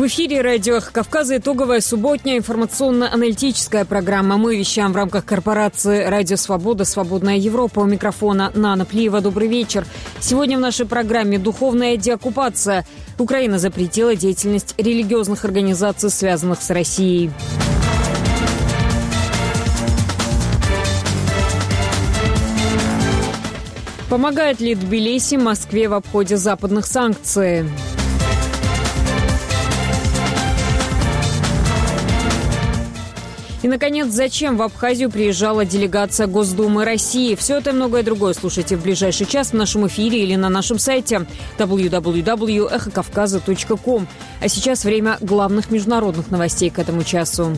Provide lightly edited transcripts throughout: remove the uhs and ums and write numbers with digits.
В эфире радио «Эхо Кавказа» итоговая субботняя информационно-аналитическая программа. Мы вещаем в рамках корпорации «Радио Свобода. Свободная Европа». У микрофона Нана Плиева. Добрый вечер. Сегодня в нашей программе «Духовная деоккупация». Украина запретила деятельность религиозных организаций, связанных с Россией. Помогает ли Тбилиси Москве в обходе западных санкций? И, наконец, зачем в Абхазию приезжала делегация Госдумы России? Все это и многое другое слушайте в ближайший час в нашем эфире или на нашем сайте www.echokavkaza.com. А сейчас время главных международных новостей к этому часу.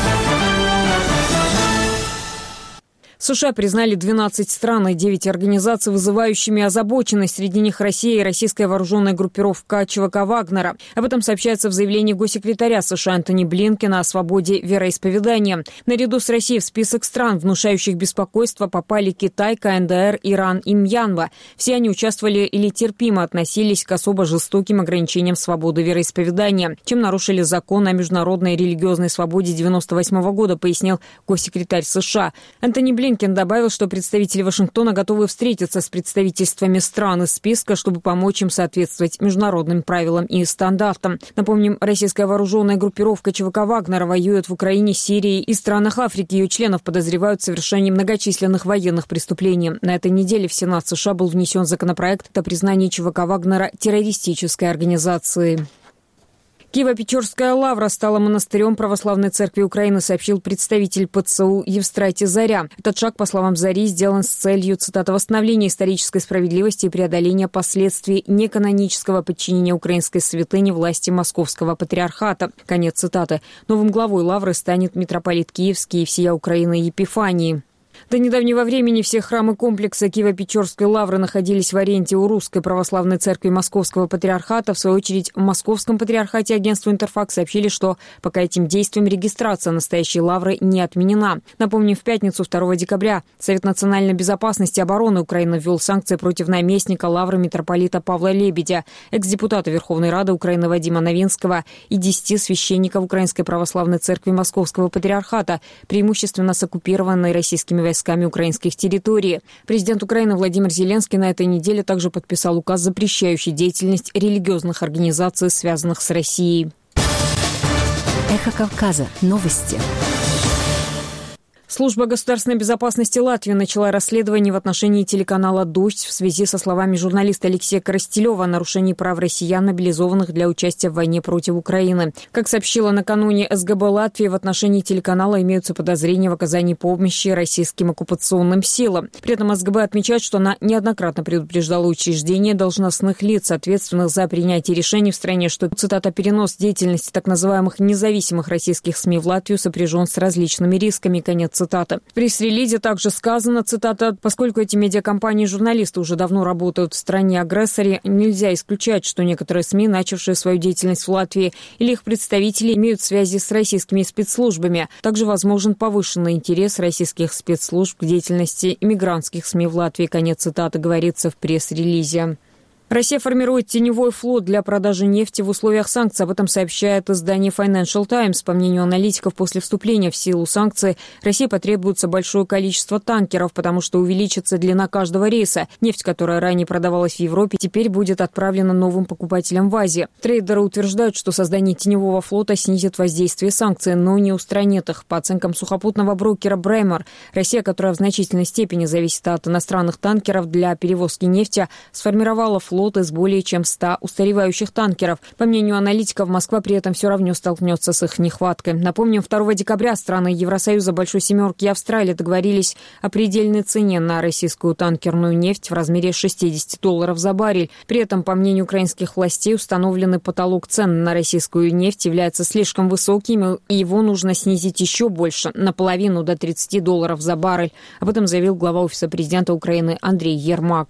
США признали 12 стран и 9 организаций, вызывающими озабоченность. Среди них Россия и российская вооруженная группировка ЧВК «Вагнера». Об этом сообщается в заявлении госсекретаря США Антони Блинкена о свободе вероисповедания. Наряду с Россией в список стран, внушающих беспокойство, попали Китай, КНДР, Иран и Мьянма. Все они участвовали или терпимо относились к особо жестоким ограничениям свободы вероисповедания, чем нарушили закон о международной религиозной свободе 1998 года, пояснил госсекретарь США. Антони Блинкен добавил, что представители Вашингтона готовы встретиться с представительствами стран из списка, чтобы помочь им соответствовать международным правилам и стандартам. Напомним, российская вооруженная группировка ЧВК «Вагнера» воюет в Украине, Сирии и странах Африки. Ее членов подозревают в совершении многочисленных военных преступлений. На этой неделе в Сенат США был внесен законопроект о признании ЧВК «Вагнера» террористической организацией. Киево-Печорская лавра стала монастырем Православной Церкви Украины, сообщил представитель ПЦУ Евстратий Заря. Этот шаг, по словам Зари, сделан с целью, цитата, «восстановления исторической справедливости и преодоления последствий неканонического подчинения украинской святыни власти Московского патриархата». Конец цитаты. Новым главой лавры станет митрополит Киевский и всея Украины Епифаний. До недавнего времени все храмы комплекса Киево-Печорской лавры находились в аренде у Русской Православной Церкви Московского Патриархата. В свою очередь, в Московском Патриархате агентству «Интерфакс» сообщили, что пока этим действием регистрация настоящей лавры не отменена. Напомним, в пятницу 2 декабря Совет национальной безопасности и обороны Украины ввел санкции против наместника лавры митрополита Павла Лебедя, экс-депутата Верховной Рады Украины Вадима Новинского и 10 священников Украинской Православной Церкви Московского Патриархата, преимущественно с оккупированной российскими войсками украинских территорий. Президент Украины Владимир Зеленский на этой неделе также подписал указ, запрещающий деятельность религиозных организаций, связанных с Россией. Эхо Кавказа. Новости. Служба государственной безопасности Латвии начала расследование в отношении телеканала «Дождь» в связи со словами журналиста Алексея Коростелева о нарушении прав россиян, мобилизованных для участия в войне против Украины. Как сообщила накануне СГБ Латвии, в отношении телеканала имеются подозрения в оказании помощи российским оккупационным силам. При этом СГБ отмечает, что она неоднократно предупреждала учреждения должностных лиц, ответственных за принятие решений в стране, что, цитата, «перенос деятельности так называемых независимых российских СМИ в Латвию сопряжен с различными рисками», конец цитата. В пресс-релизе также сказано, цитата, «поскольку эти медиакомпании и журналисты уже давно работают в стране-агрессоре, нельзя исключать, что некоторые СМИ, начавшие свою деятельность в Латвии, или их представители имеют связи с российскими спецслужбами. Также возможен повышенный интерес российских спецслужб к деятельности иммигрантских СМИ в Латвии», конец цитаты, говорится в пресс-релизе. Россия формирует теневой флот для продажи нефти в условиях санкций. Об этом сообщает издание Financial Times. По мнению аналитиков, после вступления в силу санкций России потребуется большое количество танкеров, потому что увеличится длина каждого рейса. Нефть, которая ранее продавалась в Европе, теперь будет отправлена новым покупателям в Азии. Трейдеры утверждают, что создание теневого флота снизит воздействие санкций, но не устранит их. По оценкам сухопутного брокера Бремер, Россия, которая в значительной степени зависит от иностранных танкеров для перевозки нефти, сформировала флот из более чем 100 устаревающих танкеров. По мнению аналитиков, Москва при этом все равно столкнется с их нехваткой. Напомним, 2 декабря страны Евросоюза, Большой Семерки и Австралии договорились о предельной цене на российскую танкерную нефть в размере $60 за баррель. При этом, по мнению украинских властей, установленный потолок цен на российскую нефть является слишком высоким, и его нужно снизить еще больше, наполовину, до $30 за баррель. Об этом заявил глава Офиса президента Украины Андрей Ермак.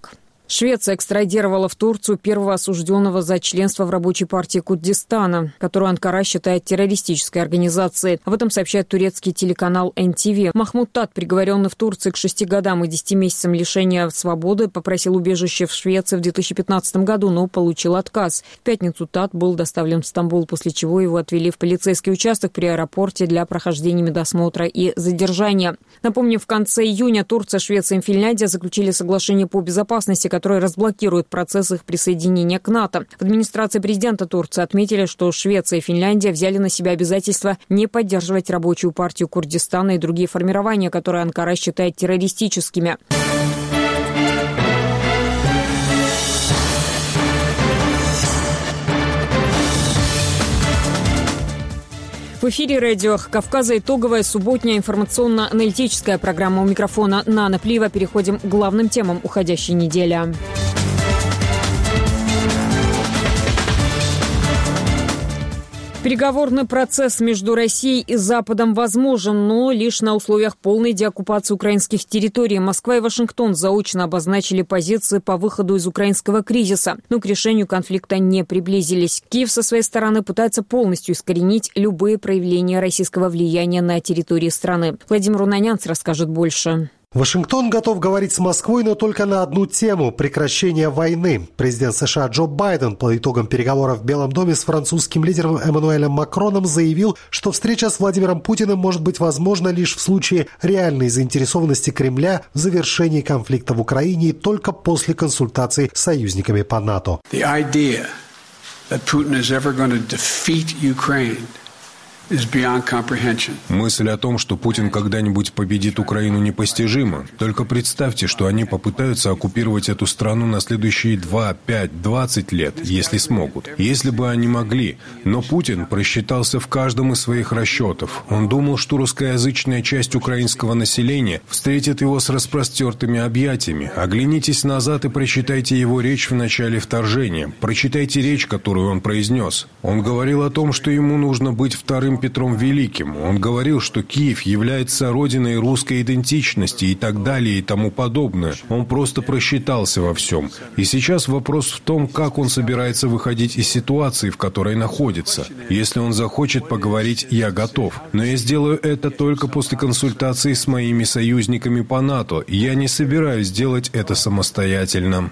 Швеция экстрадировала в Турцию первого осужденного за членство в рабочей партии Курдистана, которую Анкара считает террористической организацией. Об этом сообщает турецкий телеканал НТВ. Махмуд Тат, приговоренный в Турции к 6 годам и 10 месяцам лишения свободы, попросил убежище в Швеции в 2015 году, но получил отказ. В пятницу Тат был доставлен в Стамбул, после чего его отвели в полицейский участок при аэропорте для прохождения медосмотра и задержания. Напомню, в конце июня Турция, Швеция и Финляндия заключили соглашение по безопасности, которое разблокирует процесс их присоединения к НАТО. В администрации президента Турции отметили, что Швеция и Финляндия взяли на себя обязательство не поддерживать рабочую партию Курдистана и другие формирования, которые Анкара считает террористическими. В эфире радио «Кавказа» итоговая субботняя информационно-аналитическая программа. У микрофона Нана Плива. Переходим к главным темам уходящей недели. Переговорный процесс между Россией и Западом возможен, но лишь на условиях полной деоккупации украинских территорий. Москва и Вашингтон заочно обозначили позиции по выходу из украинского кризиса, но к решению конфликта не приблизились. Киев со своей стороны пытается полностью искоренить любые проявления российского влияния на территории страны. Владимир Унанянц расскажет больше. Вашингтон готов говорить с Москвой, но только на одну тему – прекращение войны. Президент США Джо Байден по итогам переговоров в Белом доме с французским лидером Эммануэлем Макроном заявил, что встреча с Владимиром Путиным может быть возможна лишь в случае реальной заинтересованности Кремля в завершении конфликта в Украине и только после консультаций с союзниками по НАТО. Мысль о том, что Путин когда-нибудь победит Украину, непостижима. Только представьте, что они попытаются оккупировать эту страну на следующие 2, 5, 20 лет, если смогут. Если бы они могли. Но Путин просчитался в каждом из своих расчетов. Он думал, что русскоязычная часть украинского населения встретит его с распростертыми объятиями. Оглянитесь назад и прочитайте его речь в начале вторжения. Прочитайте речь, которую он произнес. Он говорил о том, что ему нужно быть вторым Петром Великим. Он говорил, что Киев является родиной русской идентичности и так далее и тому подобное. Он просто просчитался во всем. И сейчас вопрос в том, как он собирается выходить из ситуации, в которой находится. Если он захочет поговорить, я готов. Но я сделаю это только после консультации с моими союзниками по НАТО. Я не собираюсь делать это самостоятельно.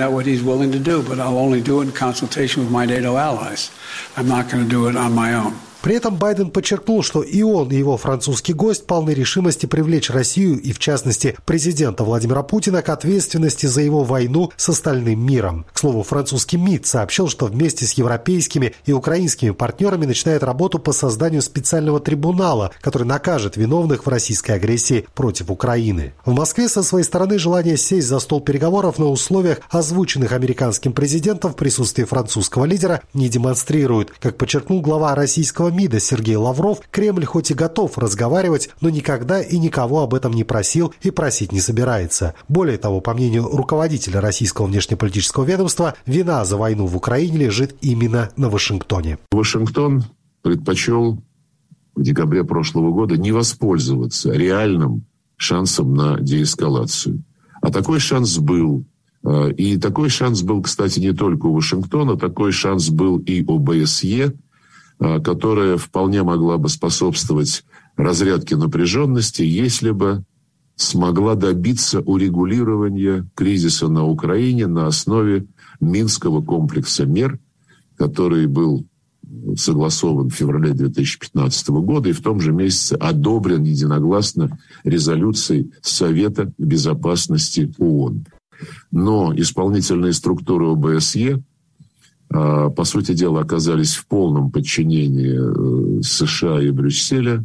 При этом Байден подчеркнул, что и он, и его французский гость полны решимости привлечь Россию и, в частности, президента Владимира Путина к ответственности за его войну с остальным миром. К слову, французский МИД сообщил, что вместе с европейскими и украинскими партнерами начинает работу по созданию специального трибунала, который накажет виновных в российской агрессии против Украины. В Москве со своей стороны желание сесть за стол переговоров на условиях, озвученных американским президентом в присутствии французского лидера, не демонстрируют. Как подчеркнул глава российского МИДа Сергей Лавров, Кремль хоть и готов разговаривать, но никогда и никого об этом не просил и просить не собирается. Более того, по мнению руководителя российского внешнеполитического ведомства, вина за войну в Украине лежит именно на Вашингтоне. Вашингтон предпочел в декабре прошлого года не воспользоваться реальным шансом на деэскалацию. А такой шанс был. И такой шанс был, кстати, не только у Вашингтона, такой шанс был и у ОБСЕ, которая вполне могла бы способствовать разрядке напряженности, если бы смогла добиться урегулирования кризиса на Украине на основе Минского комплекса мер, который был согласован в феврале 2015 года и в том же месяце одобрен единогласно резолюцией Совета Безопасности ООН. Но исполнительные структуры ОБСЕ, по сути дела, оказались в полном подчинении США и Брюсселя.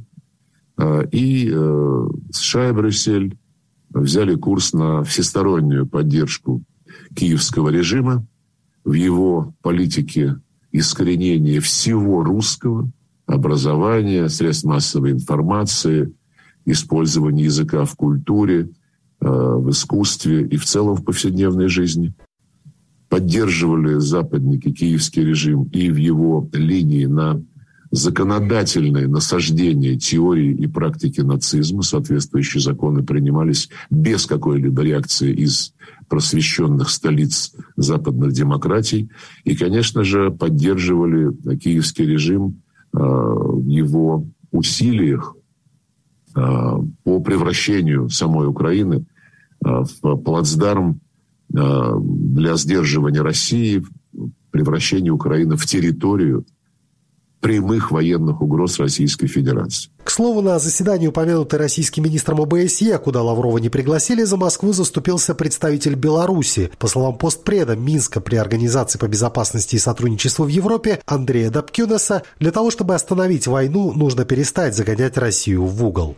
И США и Брюссель взяли курс на всестороннюю поддержку киевского режима в его политике искоренения всего русского, образования, средств массовой информации, использования языка в культуре, в искусстве и в целом в повседневной жизни. Поддерживали западники киевский режим и в его линии на законодательное насаждение теории и практики нацизма. Соответствующие законы принимались без какой-либо реакции из просвещенных столиц западных демократий. И, конечно же, поддерживали киевский режим в его усилиях по превращению самой Украины в плацдарм для сдерживания России, превращения Украины в территорию прямых военных угроз Российской Федерации. К слову, на заседании, упомянутый российским министром ОБСЕ, куда Лаврова не пригласили, за Москву заступился представитель Беларуси. По словам постпреда Минска при Организации по безопасности и сотрудничеству в Европе Андрея Дабкюнеса, для того, чтобы остановить войну, нужно перестать загонять Россию в угол.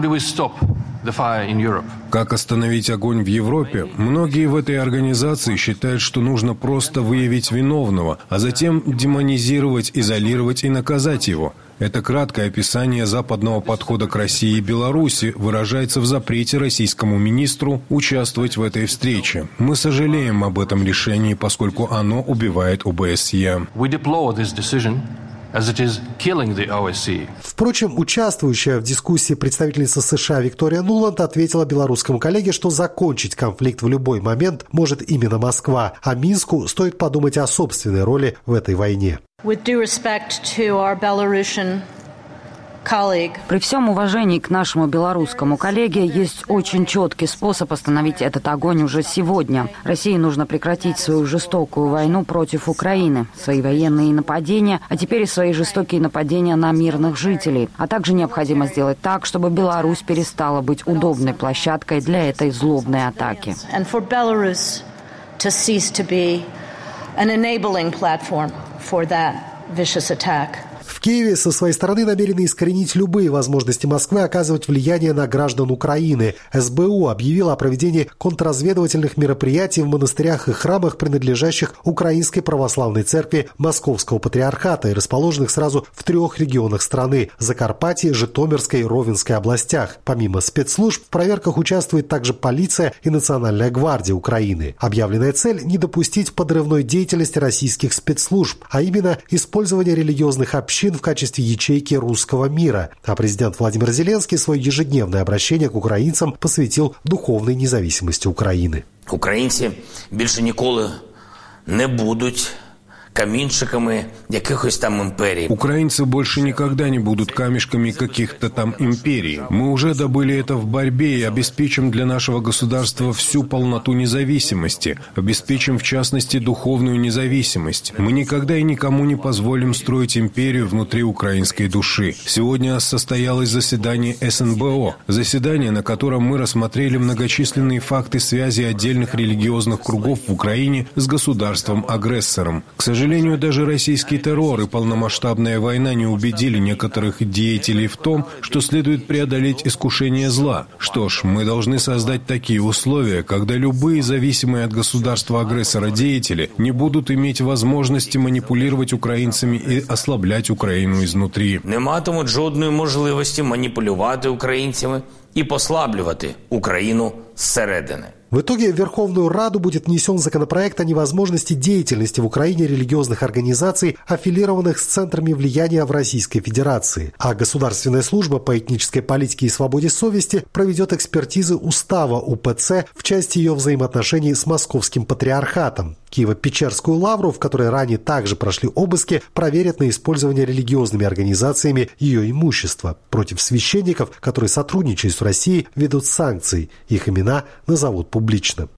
Как остановить огонь в Европе? Многие в этой организации считают, что нужно просто выявить виновного, а затем демонизировать, изолировать и наказать его. Это краткое описание западного подхода к России и Беларуси выражается в запрете российскому министру участвовать в этой встрече. Мы сожалеем об этом решении, поскольку оно убивает ОБСЕ. Впрочем, участвующая в дискуссии представительница США Виктория Нуланд ответила белорусскому коллеге, что закончить конфликт в любой момент может именно Москва, а Минску стоит подумать о собственной роли в этой войне. При всем уважении к нашему белорусскому коллеге есть очень четкий способ остановить этот огонь уже сегодня. России нужно прекратить свою жестокую войну против Украины, свои военные нападения, а теперь и свои жестокие нападения на мирных жителей. А также необходимо сделать так, чтобы Беларусь перестала быть удобной площадкой для этой злобной атаки. В Киеве со своей стороны намерены искоренить любые возможности Москвы оказывать влияние на граждан Украины. СБУ объявила о проведении контрразведывательных мероприятий в монастырях и храмах, принадлежащих Украинской Православной Церкви Московского Патриархата и расположенных сразу в 3 регионах страны – Закарпатье, Житомирской и Ровенской областях. Помимо спецслужб, в проверках участвует также полиция и Национальная гвардия Украины. Объявленная цель – не допустить подрывной деятельности российских спецслужб, а именно использование религиозных общин в качестве ячейки русского мира. А президент Владимир Зеленский свое ежедневное обращение к украинцам посвятил духовной независимости України. Українці більше ніколи не будуть камінчиками якихось там империй. Украинцы больше никогда не будут камешками каких-то там империй. Мы уже добыли это в борьбе и обеспечим для нашего государства всю полноту независимости, обеспечим в частности духовную независимость. Мы никогда и никому не позволим строить империю внутри украинской души. Сегодня состоялось заседание СНБО, заседание, на котором мы рассмотрели многочисленные факты связи отдельных религиозных кругов в Украине с государством-агрессором. К сожалению, даже российский террор и полномасштабная война не убедили некоторых деятелей в том, что следует преодолеть искушение зла. Что ж, мы должны создать такие условия, когда любые зависимые от государства-агрессора деятели не будут иметь возможности манипулировать украинцами и ослаблять Украину изнутри. Не матимуть жодної можливості маніпулювати українцями і послаблювати Україну зсередини. В итоге в Верховную Раду будет внесен законопроект о невозможности деятельности в Украине религиозных организаций, аффилированных с центрами влияния в Российской Федерации. А Государственная служба по этнической политике и свободе совести проведет экспертизы устава УПЦ в части ее взаимоотношений с Московским Патриархатом. Киево-Печерскую лавру, в которой ранее также прошли обыски, проверят на использование религиозными организациями ее имущества. Против священников, которые сотрудничают с Россией, ведут санкции. Их имена назовут публично.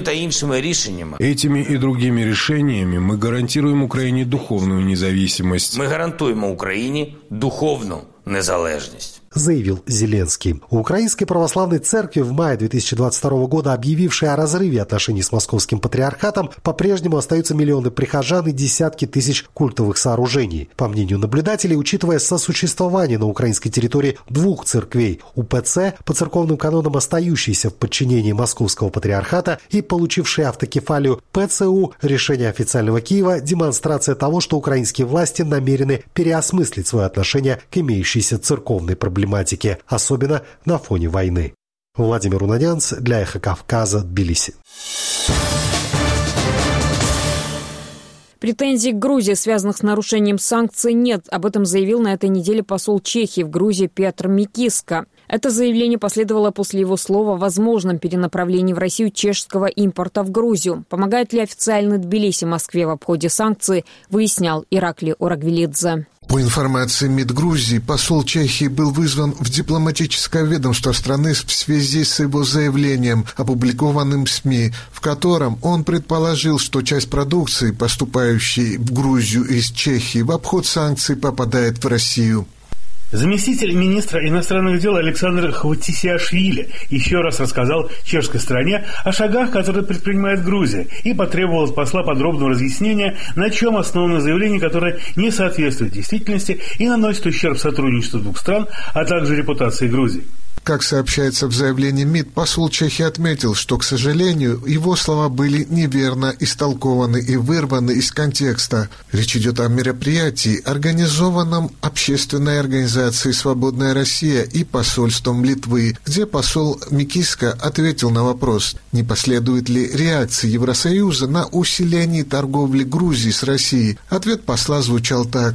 Этими и другими решениями мы гарантируем Украине духовную независимость. Мы гарантуем Украине духовную незалежность, заявил Зеленский. У Украинской Православной Церкви в мае 2022 года, объявившей о разрыве отношений с Московским Патриархатом, по-прежнему остаются миллионы прихожан и десятки тысяч культовых сооружений. По мнению наблюдателей, учитывая сосуществование на украинской территории 2 церквей – УПЦ, по церковным канонам остающейся в подчинении Московского Патриархата, и получившей автокефалию ПЦУ, решение официального Киева – демонстрация того, что украинские власти намерены переосмыслить свое отношение к имеющейся церковной проблематике, особенно на фоне войны. Владимир Унанянц для «Эхо Кавказа», Тбилиси. Претензий к Грузии, связанных с нарушением санкций, нет. Об этом заявил на этой неделе посол Чехии в Грузии Петр Микиска. Это заявление последовало после его слова о возможном перенаправлении в Россию чешского импорта в Грузию. Помогает ли официальный Тбилиси Москве в обходе санкций, выяснял Ираклий Орагвелидзе. По информации МИД Грузии, посол Чехии был вызван в дипломатическое ведомство страны в связи с его заявлением, опубликованным в СМИ, в котором он предположил, что часть продукции, поступающей в Грузию из Чехии, в обход санкций попадает в Россию. Заместитель министра иностранных дел Александр Хватисиашвили еще раз рассказал чешской стороне о шагах, которые предпринимает Грузия, и потребовал от посла подробного разъяснения, на чем основано заявление, которое не соответствует действительности и наносит ущерб сотрудничеству двух стран, а также репутации Грузии. Как сообщается в заявлении МИД, посол Чехии отметил, что, к сожалению, его слова были неверно истолкованы и вырваны из контекста. Речь идет о мероприятии, организованном общественной организацией «Свободная Россия» и посольством Литвы, где посол Микиска ответил на вопрос, не последует ли реакции Евросоюза на усиление торговли Грузии с Россией. Ответ посла звучал так.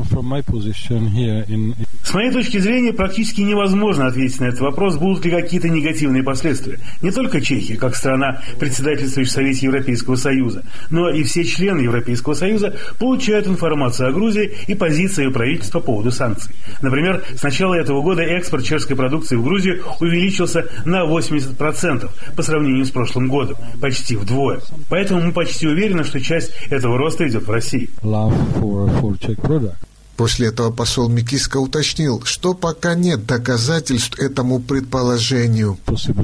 С моей точки зрения, практически невозможно ответить на этот вопрос, будут ли какие-то негативные последствия. Не только Чехия, как страна, председательствующая в Совете Европейского Союза, но и все члены Европейского Союза получают информацию о Грузии и позиции ее правительства по поводу санкций. Например, с начала этого года экспорт чешской продукции в Грузию увеличился на 80% по сравнению с прошлым годом, почти вдвое. Поэтому мы почти уверены, что часть этого роста идет в России. После этого посол Микиска уточнил, что пока нет доказательств этому предположению.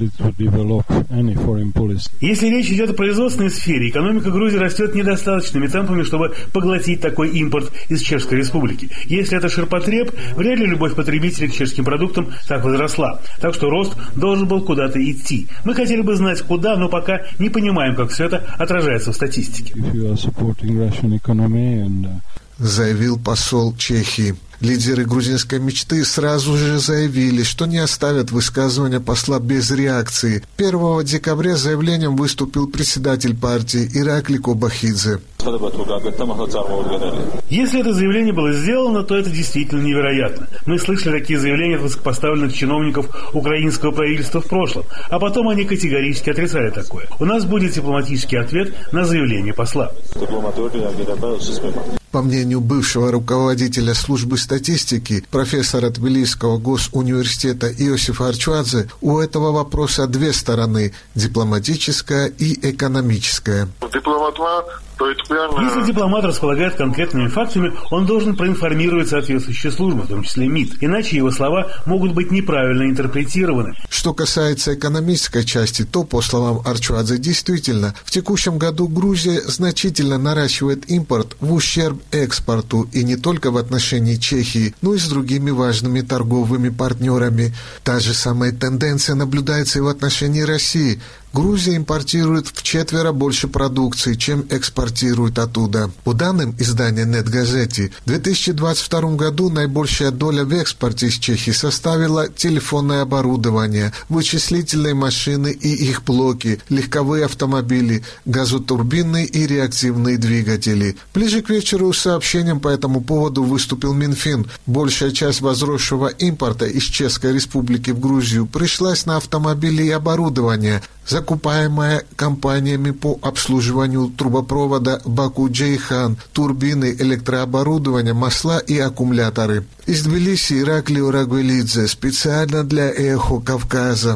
Если речь идет о производственной сфере, экономика Грузии растет недостаточными темпами, чтобы поглотить такой импорт из Чешской Республики. Если это ширпотреб, вряд ли любовь потребителей к чешским продуктам так возросла. Так что рост должен был куда-то идти. Мы хотели бы знать, куда, но пока не понимаем, как все это отражается в статистике. Заявил посол Чехии. Лидеры грузинской мечты сразу же заявили, что не оставят высказывания посла без реакции. 1 декабря с заявлением выступил председатель партии Ираклий Кобахидзе. Если это заявление было сделано, то это действительно невероятно. Мы слышали такие заявления от высокопоставленных чиновников украинского правительства в прошлом, а потом они категорически отрицали такое. У нас будет дипломатический ответ на заявление посла. По мнению бывшего руководителя службы статистики, профессора Тбилисского госуниверситета Иосифа Арчвадзе, у этого вопроса две стороны – дипломатическая и экономическая. Если дипломат располагает конкретными фактами, он должен проинформировать соответствующие службы, в том числе МИД. Иначе его слова могут быть неправильно интерпретированы. Что касается экономической части, то, по словам Арчвадзе, действительно, в текущем году Грузия значительно наращивает импорт в ущерб экспорту, и не только в отношении Чехии, но и с другими важными торговыми партнерами. Та же самая тенденция наблюдается и в отношении России. Грузия импортирует вчетверо больше продукции, чем экспортирует оттуда. По данным издания «Нет-Газети», в 2022 году наибольшая доля в экспорте из Чехии составила телефонное оборудование, вычислительные машины и их блоки, легковые автомобили, газотурбинные и реактивные двигатели. Ближе к вечеру с сообщением по этому поводу выступил Минфин. Большая часть возросшего импорта из Чешской Республики в Грузию пришлась на автомобили и оборудование, закупаемая компаниями по обслуживанию трубопровода Баку-Джейхан, турбины, электрооборудование, масла и аккумуляторы. Из Тбилиси Ираклий Орагвелидзе, специально для «Эхо Кавказа».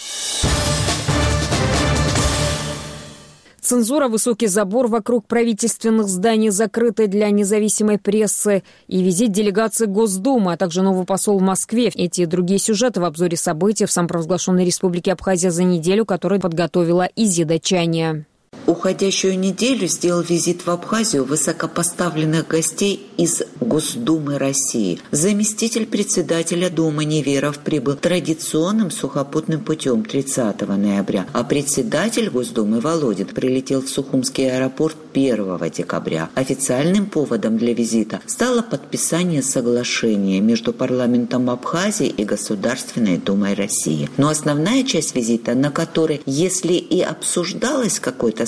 Цензура, высокий забор вокруг правительственных зданий, закрытый для независимой прессы, и визит делегации Госдумы, а также новый посол в Москве. Эти и другие сюжеты в обзоре событий в самопровозглашенной Республике Абхазия за неделю, которую подготовила Изида Чания. Уходящую неделю сделал визит в Абхазию высокопоставленных гостей из Госдумы России. Заместитель председателя Думы Неверов прибыл традиционным сухопутным путем 30 ноября, а председатель Госдумы Володин прилетел в Сухумский аэропорт 1 декабря. Официальным поводом для визита стало подписание соглашения между парламентом Абхазии и Государственной Думой России. Но основная часть визита, на которой, если и обсуждалось какое-то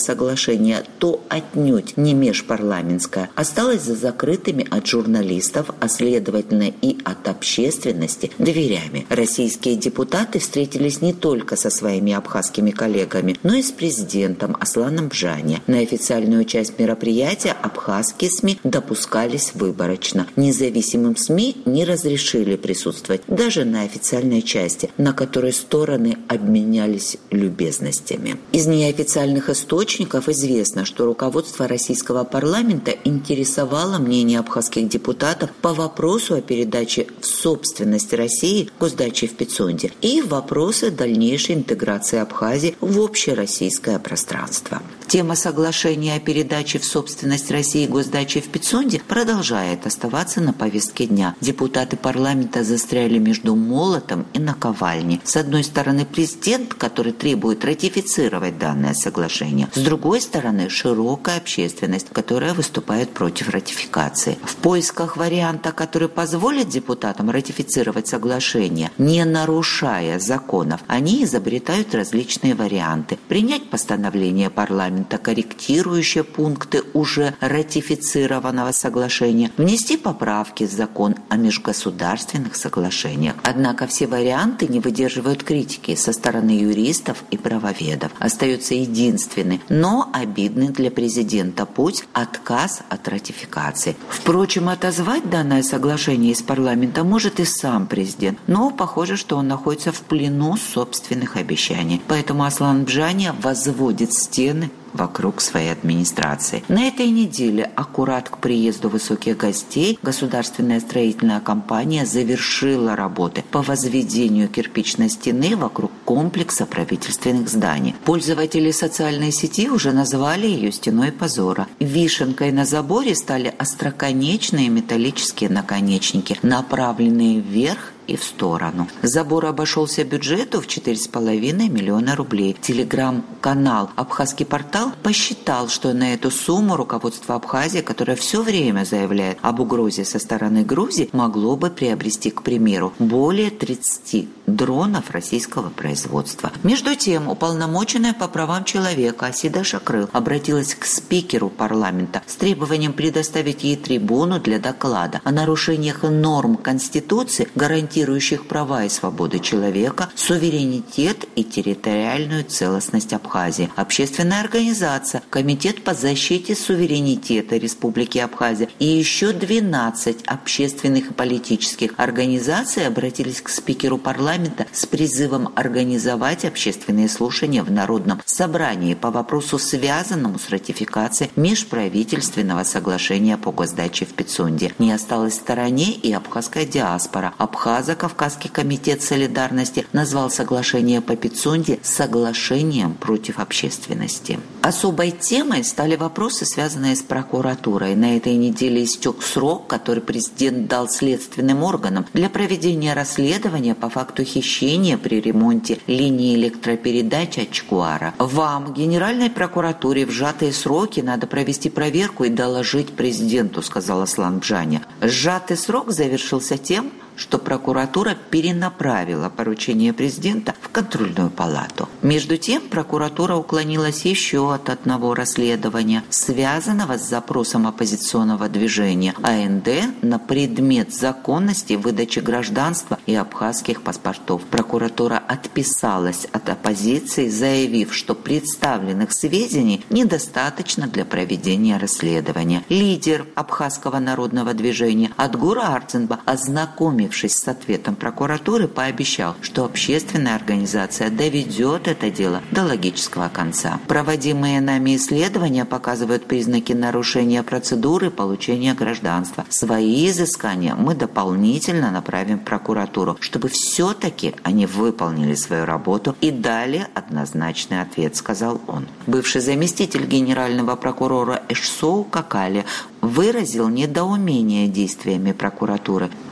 соглашение, то отнюдь не межпарламентское, осталось за закрытыми от журналистов, а следовательно и от общественности, дверями. Российские депутаты встретились не только со своими абхазскими коллегами, но и с президентом Асланом Бжани. На официальную часть мероприятия абхазские СМИ допускались выборочно. Независимым СМИ не разрешили присутствовать даже на официальной части, на которой стороны обменялись любезностями. Из неофициальных источников известно, что руководство российского парламента интересовало мнение абхазских депутатов по вопросу о передаче в собственность России госдачи в Пицунде и вопросы дальнейшей интеграции Абхазии в общероссийское пространство. Тема соглашения о передаче в собственность России госдачи в Пицунде продолжает оставаться на повестке дня. Депутаты парламента застряли между молотом и наковальней. С одной стороны, президент, который требует ратифицировать данное соглашение. С другой стороны, широкая общественность, которая выступает против ратификации. В поисках варианта, который позволит депутатам ратифицировать соглашение, не нарушая законов, они изобретают различные варианты. Принять постановление парламента, корректирующие пункты уже ратифицированного соглашения, внести поправки в закон о межгосударственных соглашениях. Однако все варианты не выдерживают критики со стороны юристов и правоведов. Остается единственный, но обидный для президента путь – отказ от ратификации. Впрочем, отозвать данное соглашение из парламента может и сам президент, но похоже, что он находится в плену собственных обещаний. Поэтому Аслан Бжани возводит стены вокруг своей администрации. На этой неделе, аккурат к приезду высоких гостей, государственная строительная компания завершила работы по возведению кирпичной стены вокруг комплекса правительственных зданий. Пользователи социальной сети уже назвали ее стеной позора. Вишенкой на заборе стали остроконечные металлические наконечники, направленные вверх и в сторону. Забор обошелся бюджету в 4,5 миллиона рублей. Телеграм-канал «Абхазский портал» посчитал, что на эту сумму руководство Абхазии, которое все время заявляет об угрозе со стороны Грузии, могло бы приобрести, к примеру, более 30 дронов российского производства. Между тем, уполномоченная по правам человека Асида Шакрыл обратилась к спикеру парламента с требованием предоставить ей трибуну для доклада о нарушениях норм Конституции, гарантирующих права и свободы человека, суверенитет и территориальную целостность Абхазии. Общественная организация «Комитет по защите суверенитета Республики Абхазия» и еще 12 общественных и политических организаций обратились к спикеру парламента с призывом организовать общественные слушания в Народном собрании по вопросу, связанному с ратификацией межправительственного соглашения по госдаче в Пицунде. Не осталась в стороне и абхазская диаспора. Абхазо-Кавказский комитет солидарности назвал соглашение по Пицунде соглашением против общественности. Особой темой стали вопросы, связанные с прокуратурой. На этой неделе истек срок, который президент дал следственным органам для проведения расследования по факту хищения при ремонте линии электропередач Ачкуара. Вам, Генеральной прокуратуре, в сжатые сроки надо провести проверку и доложить президенту, сказал Аслан Бжани. Сжатый срок завершился тем, что прокуратура перенаправила поручение президента в контрольную палату. Между тем, прокуратура уклонилась еще от одного расследования, связанного с запросом оппозиционного движения АНД на предмет законности выдачи гражданства и абхазских паспортов. Прокуратура отписалась от оппозиции, заявив, что представленных сведений недостаточно для проведения расследования. Лидер абхазского народного движения Адгур Арцинба, ознакомившись с ответом прокуратуры, пообещал, что общественная организация доведет это дело до логического конца. Проводимые нами исследования показывают признаки нарушения процедуры получения гражданства. Свои изыскания мы дополнительно направим в прокуратуру, чтобы все-таки они выполнили свою работу и дали однозначный ответ, сказал он. Бывший заместитель генерального прокурора Эшсоу Какали выразил недоумение действиями прокуратуры.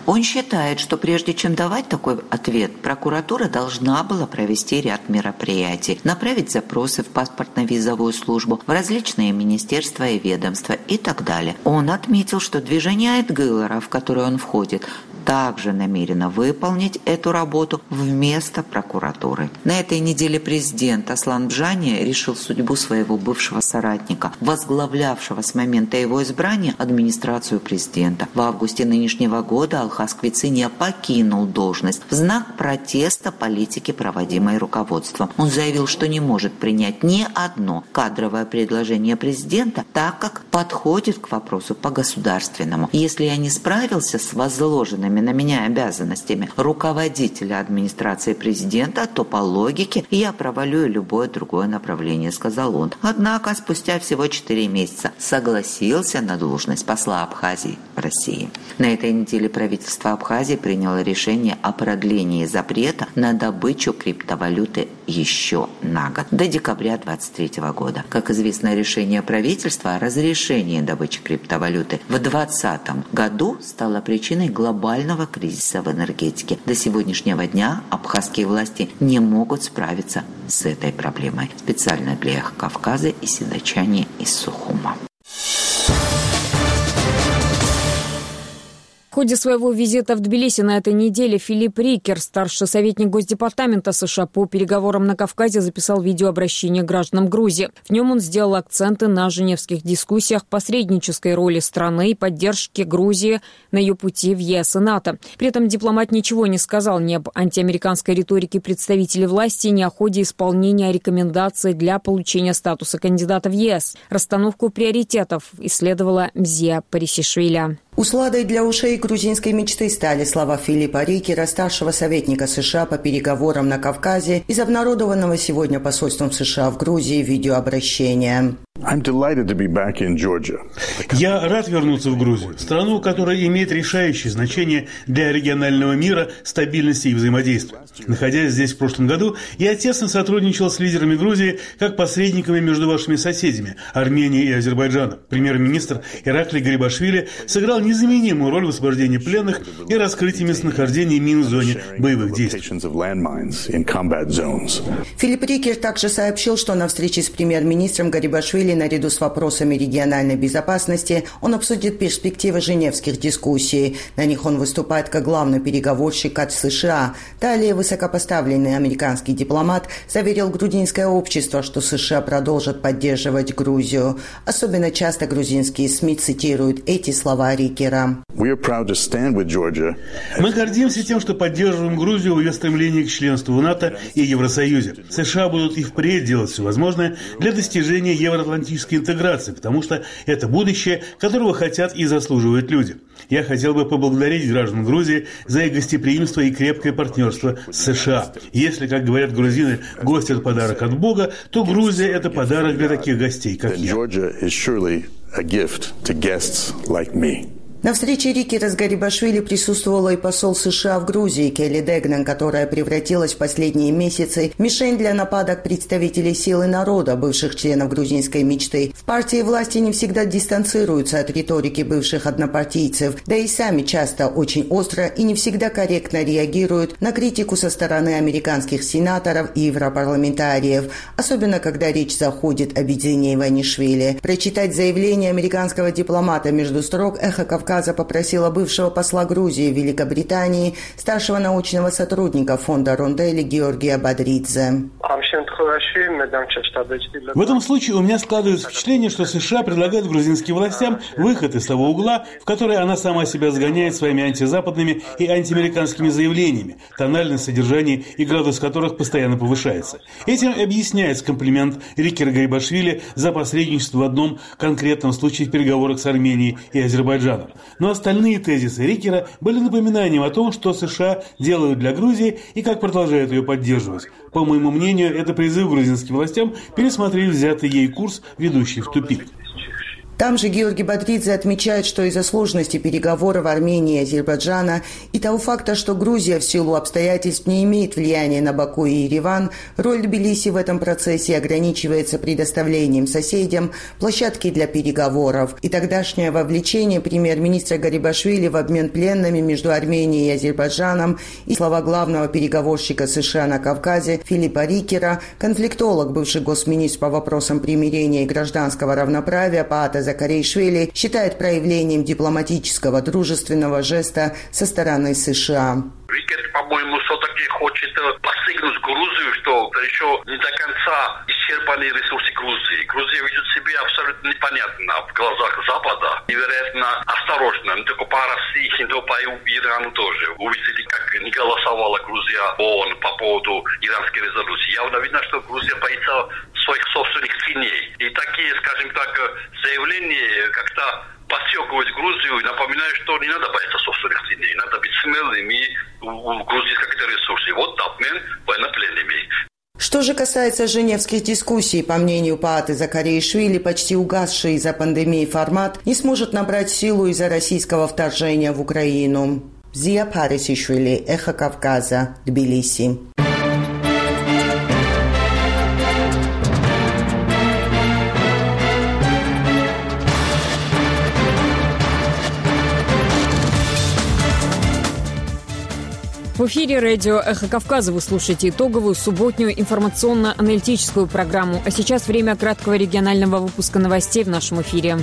Он считает, что прежде чем давать такой ответ, прокуратура должна была провести ряд мероприятий, направить запросы в паспортно-визовую службу, в различные министерства и ведомства и так далее. Он отметил, что движение Айтгылара, в которое он входит, также намерено выполнить эту работу вместо прокуратуры. На этой неделе президент Аслан Бжани решил судьбу своего бывшего соратника, возглавлявшего с момента его избрания администрацию президента. В августе нынешнего года Алхас Квициния покинул должность в знак протеста политики, проводимой руководством. Он заявил, что не может принять ни одно кадровое предложение президента, так как подходит к вопросу по-государственному. Если я не справился с возложенными на меня обязанностями руководителя администрации президента, то по логике я провалю любое другое направление, сказал он. Однако спустя всего 4 месяца согласился на должность посла Абхазии в России. На этой неделе правительство Абхазии приняло решение о продлении запрета на добычу криптовалюты еще на год, до декабря 2023 года. Как известно, решение правительства о разрешении добычи криптовалюты в 2020 году стало причиной глобального кризиса в энергетике. До сегодняшнего дня абхазские власти не могут справиться с этой проблемой. Специально для Эхо Кавказа и седочане из Сухума. В ходе своего визита в Тбилиси на этой неделе Филипп Рикер, старший советник Госдепартамента США по переговорам на Кавказе, записал видеообращение к гражданам Грузии. В нем он сделал акценты на женевских дискуссиях, посреднической роли страны и поддержке Грузии на ее пути в ЕС и НАТО. При этом дипломат ничего не сказал ни об антиамериканской риторике представителей власти, ни о ходе исполнения рекомендаций для получения статуса кандидата в ЕС. Расстановку приоритетов исследовала Мзия Парисишвили. Усладой для ушей грузинской мечты стали слова Филиппа Рикера, старшего советника США по переговорам на Кавказе, из обнародованного сегодня посольством США в Грузии видеообращения. Я рад вернуться в Грузию, страну, которая имеет решающее значение для регионального мира, стабильности и взаимодействия. Находясь здесь в прошлом году, я тесно сотрудничал с лидерами Грузии как посредниками между вашими соседями – Арменией и Азербайджаном. Премьер-министр Ираклий Гарибашвили сыграл незаменимую роль в освобождении пленных и раскрытии местонахождения мин в зоне боевых действий. Филипп Рикер также сообщил, что на встрече с премьер-министром Гарибашвили наряду с вопросами региональной безопасности он обсудит перспективы женевских дискуссий. На них он выступает как главный переговорщик от США. Далее высокопоставленный американский дипломат заверил грузинское общество, что США продолжат поддерживать Грузию. Особенно часто грузинские СМИ цитируют эти слова Рикера. Мы гордимся тем, что поддерживаем Грузию в ее стремлении к членству в НАТО и Евросоюзе. США будут и впредь делать все возможное для достижения евроатлантической интеграции, потому что это будущее, которого хотят и заслуживают люди. Я хотел бы поблагодарить граждан Грузии за их гостеприимство и крепкое партнерство с США. Если, как говорят грузины, гость – это подарок от Бога, то Грузия – это подарок для таких гостей, как я. На встрече Рикера с Гарибашвили присутствовала и посол США в Грузии Келли Дегнан, которая превратилась в последние месяцы в мишень для нападок представителей силы народа, бывших членов грузинской мечты. В партии власти не всегда дистанцируются от риторики бывших однопартийцев, да и сами часто очень остро и не всегда корректно реагируют на критику со стороны американских сенаторов и европарламентариев, особенно когда речь заходит о Бедзине Иванишвили. Прочитать заявление американского дипломата между строк «Эхо Кавказа» попросила бывшего посла Грузии в Великобритании, старшего научного сотрудника фонда Ронделли Георгия Бадридзе. В этом случае у меня складывается впечатление, что США предлагают грузинским властям выход из того угла, в который она сама себя сгоняет своими антизападными и антиамериканскими заявлениями, тональность, содержание и градус которых постоянно повышается. Этим объясняется комплимент Рикера Гарибашвили за посредничество в одном конкретном случае в переговорах с Арменией и Азербайджаном. Но остальные тезисы Рикера были напоминанием о том, что США делают для Грузии и как продолжают ее поддерживать. По моему мнению, это призыв грузинским властям пересмотреть взятый ей курс, ведущий в тупик. Там же Георгий Бодридзе отмечает, что из-за сложности переговоров Армении и Азербайджана и того факта, что Грузия в силу обстоятельств не имеет влияния на Баку и Ереван, роль Тбилиси в этом процессе ограничивается предоставлением соседям площадки для переговоров. И тогдашнее вовлечение премьер-министра Гарибашвили в обмен пленными между Арменией и Азербайджаном и слова главного переговорщика США на Кавказе Филиппа Рикера, конфликтолог, бывший госминистр по вопросам примирения и гражданского равноправия Паата Закаришвили, считает проявлением дипломатического дружественного жеста со стороны США. Рикет, по-моему, все-таки хочет постигнуть Грузию, что еще не до конца исчерпаны ресурсы Грузии. Грузия ведет себя абсолютно непонятно в глазах Запада, невероятно осторожно. Не только по России, не только по Ирану тоже. Увидели, как не голосовала Грузия в ООН по поводу иранской резолюции. Явно видно, что Грузия боится своих собственных теней. И такие, скажем так, заявления как-то подстегивать Грузию и напоминаю, что не надо бояться собственных теней, надо быть смелыми, у Грузии какие-то ресурсы. Вот обмен военнопленными. Что же касается женевских дискуссий, по мнению Пааты Закаришвили, почти угасший из-за пандемии формат не сможет набрать силу из-за российского вторжения в Украину. Зия Парисишвили, Эхо Кавказа, Тбилиси. В эфире радио «Эхо Кавказа» вы слушаете итоговую субботнюю информационно-аналитическую программу. А сейчас время краткого регионального выпуска новостей в нашем эфире.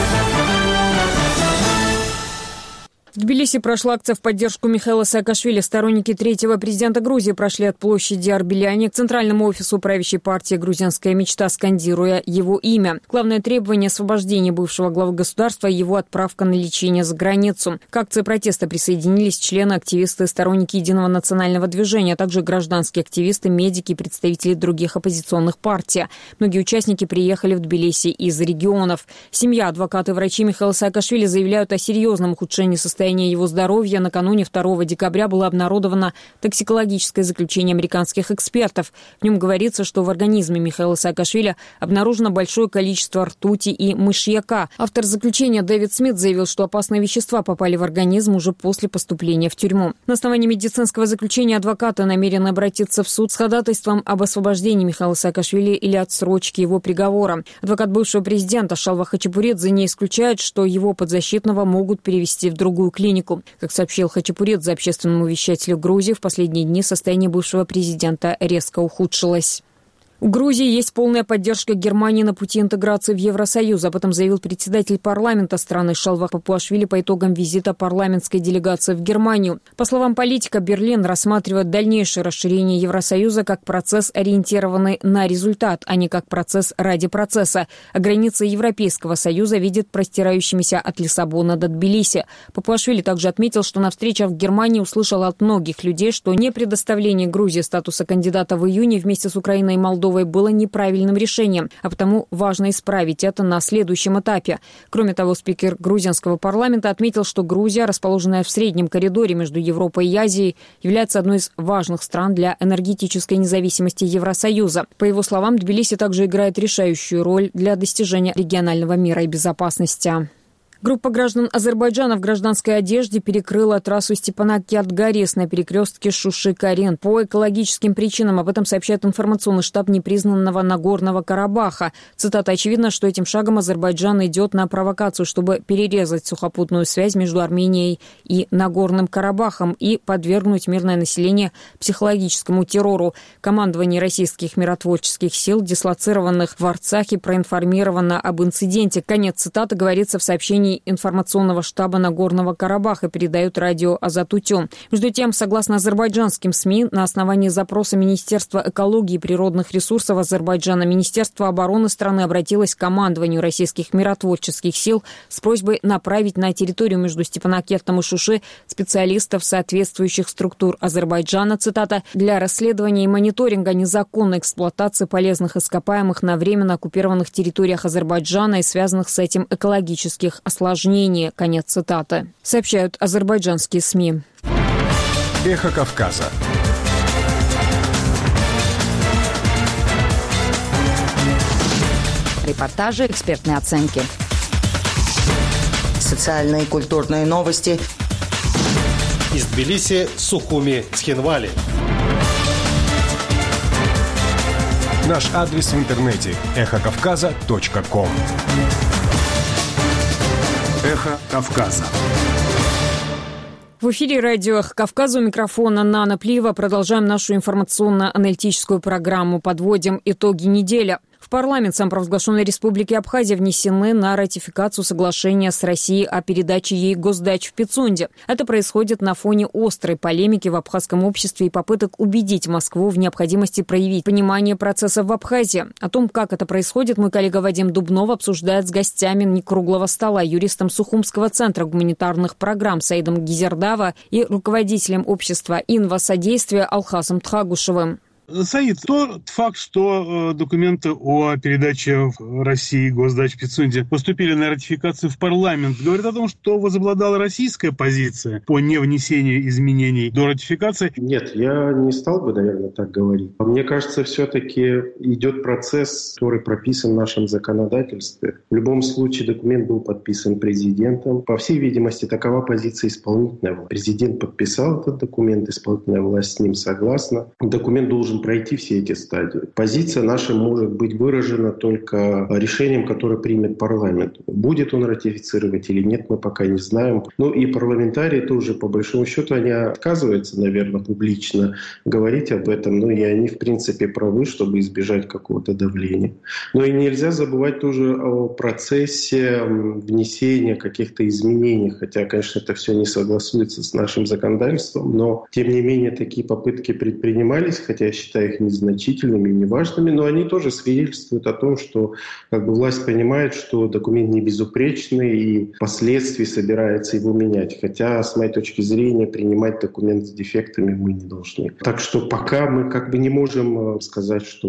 В Тбилиси прошла акция в поддержку Михаила Саакашвили. Сторонники третьего президента Грузии прошли от площади Арбеляни к центральному офису правящей партии «Грузинская мечта», скандируя его имя. Главное требование – освобождение бывшего главы государства и его отправка на лечение за границу. К акции протеста присоединились члены, активисты и сторонники Единого национального движения, а также гражданские активисты, медики и представители других оппозиционных партий. Многие участники приехали в Тбилиси из регионов. Семья, адвокаты и врачи Михаила Саакашвили заявляют о серьезном ухудшении состояния его здоровья. Накануне 2 декабря было обнародовано токсикологическое заключение американских экспертов. В нем говорится, что в организме Михаила Саакашвили обнаружено большое количество ртути и мышьяка. Автор заключения Дэвид Смит заявил, что опасные вещества попали в организм уже после поступления в тюрьму. На основании медицинского заключения адвокаты намерены обратиться в суд с ходатайством об освобождении Михаила Саакашвили или отсрочке его приговора. Адвокат бывшего президента Шалва Хачапуридзе не исключает, что его подзащитного могут перевести в другую клинику. Как сообщил Хачапуридзе общественному вещателю Грузии, в последние дни состояние бывшего президента резко ухудшилось. У Грузии есть полная поддержка Германии на пути интеграции в Евросоюз. Об этом заявил председатель парламента страны Шалва Папуашвили по итогам визита парламентской делегации в Германию. По словам политика, Берлин рассматривает дальнейшее расширение Евросоюза как процесс, ориентированный на результат, а не как процесс ради процесса. А границы Европейского Союза видят простирающимися от Лиссабона до Тбилиси. Папуашвили также отметил, что на встречах в Германии услышал от многих людей, что не предоставление Грузии статуса кандидата в июне вместе с Украиной и Молдовой было неправильным решением, а потому важно исправить это на следующем этапе. Кроме того, спикер грузинского парламента отметил, что Грузия, расположенная в среднем коридоре между Европой и Азией, является одной из важных стран для энергетической независимости Евросоюза. По его словам, Тбилиси также играет решающую роль для достижения регионального мира и безопасности. Группа граждан Азербайджана в гражданской одежде перекрыла трассу Степанакерт-Горес на перекрестке Шуши-Карен по экологическим причинам. Об этом сообщает информационный штаб непризнанного Нагорного Карабаха. Цитата: «Очевидно, что этим шагом Азербайджан идет на провокацию, чтобы перерезать сухопутную связь между Арменией и Нагорным Карабахом и подвергнуть мирное население психологическому террору. Командование российских миротворческих сил, дислоцированных в Арцахе, проинформировано об инциденте». Конец цитаты говорится в сообщении информационного штаба Нагорного Карабаха, передает радио Азатутю. Между тем, согласно азербайджанским СМИ, на основании запроса Министерства экологии и природных ресурсов Азербайджана, Министерство обороны страны обратилось к командованию российских миротворческих сил с просьбой направить на территорию между Степанакертом и Шуши специалистов соответствующих структур Азербайджана, цитата, «для расследования и мониторинга незаконной эксплуатации полезных ископаемых на временно оккупированных территориях Азербайджана и связанных с этим экологических осложнений». Конец цитаты. Сообщают азербайджанские СМИ. Эхо Кавказа. Репортажи, экспертные оценки. Социальные и культурные новости. Из Тбилиси, Сухуми, Цхинвали. Наш адрес в интернете – эхокавказа.ком. Эхо Кавказа. В эфире радио «Эхо Кавказа», у микрофона Нана Плиева. Продолжаем нашу информационно-аналитическую программу. Подводим итоги недели. В парламент самопровозглашенной Республики Абхазия внесены на ратификацию соглашения с Россией о передаче ей госдач в Пицунде. Это происходит на фоне острой полемики в абхазском обществе и попыток убедить Москву в необходимости проявить понимание процессов в Абхазии. О том, как это происходит, мой коллега Вадим Дубнов обсуждает с гостями некруглого стола, юристом Сухумского центра гуманитарных программ Саидом Гизердава и руководителем общества «Инвасодействие» Алхасом Тхагушевым. Саид, тот факт, что документы о передаче в России госдач в Пицунде поступили на ратификацию в парламент, говорит о том, что возобладала российская позиция по невнесению изменений до ратификации? Нет, я не стал бы, наверное, так говорить. Мне кажется, все-таки идет процесс, который прописан в нашем законодательстве. В любом случае документ был подписан президентом. По всей видимости, такова позиция исполнительного. Президент подписал этот документ, исполнительная власть с ним согласна. Документ должен пройти все эти стадии. Позиция наша может быть выражена только решением, которое примет парламент. Будет он ратифицировать или нет, мы пока не знаем. Ну и парламентарии тоже, по большому счету, они отказываются, наверное, публично говорить об этом. Ну и они, в принципе, правы, чтобы избежать какого-то давления. Но и нельзя забывать тоже о процессе внесения каких-то изменений. Хотя, конечно, это все не согласуется с нашим законодательством. Но, тем не менее, такие попытки предпринимались, хотя я считаю их незначительными и неважными, но они тоже свидетельствуют о том, что власть понимает, что документ не безупречный и впоследствии собирается его менять. Хотя, с моей точки зрения, принимать документ с дефектами мы не должны. Так что пока мы не можем сказать, что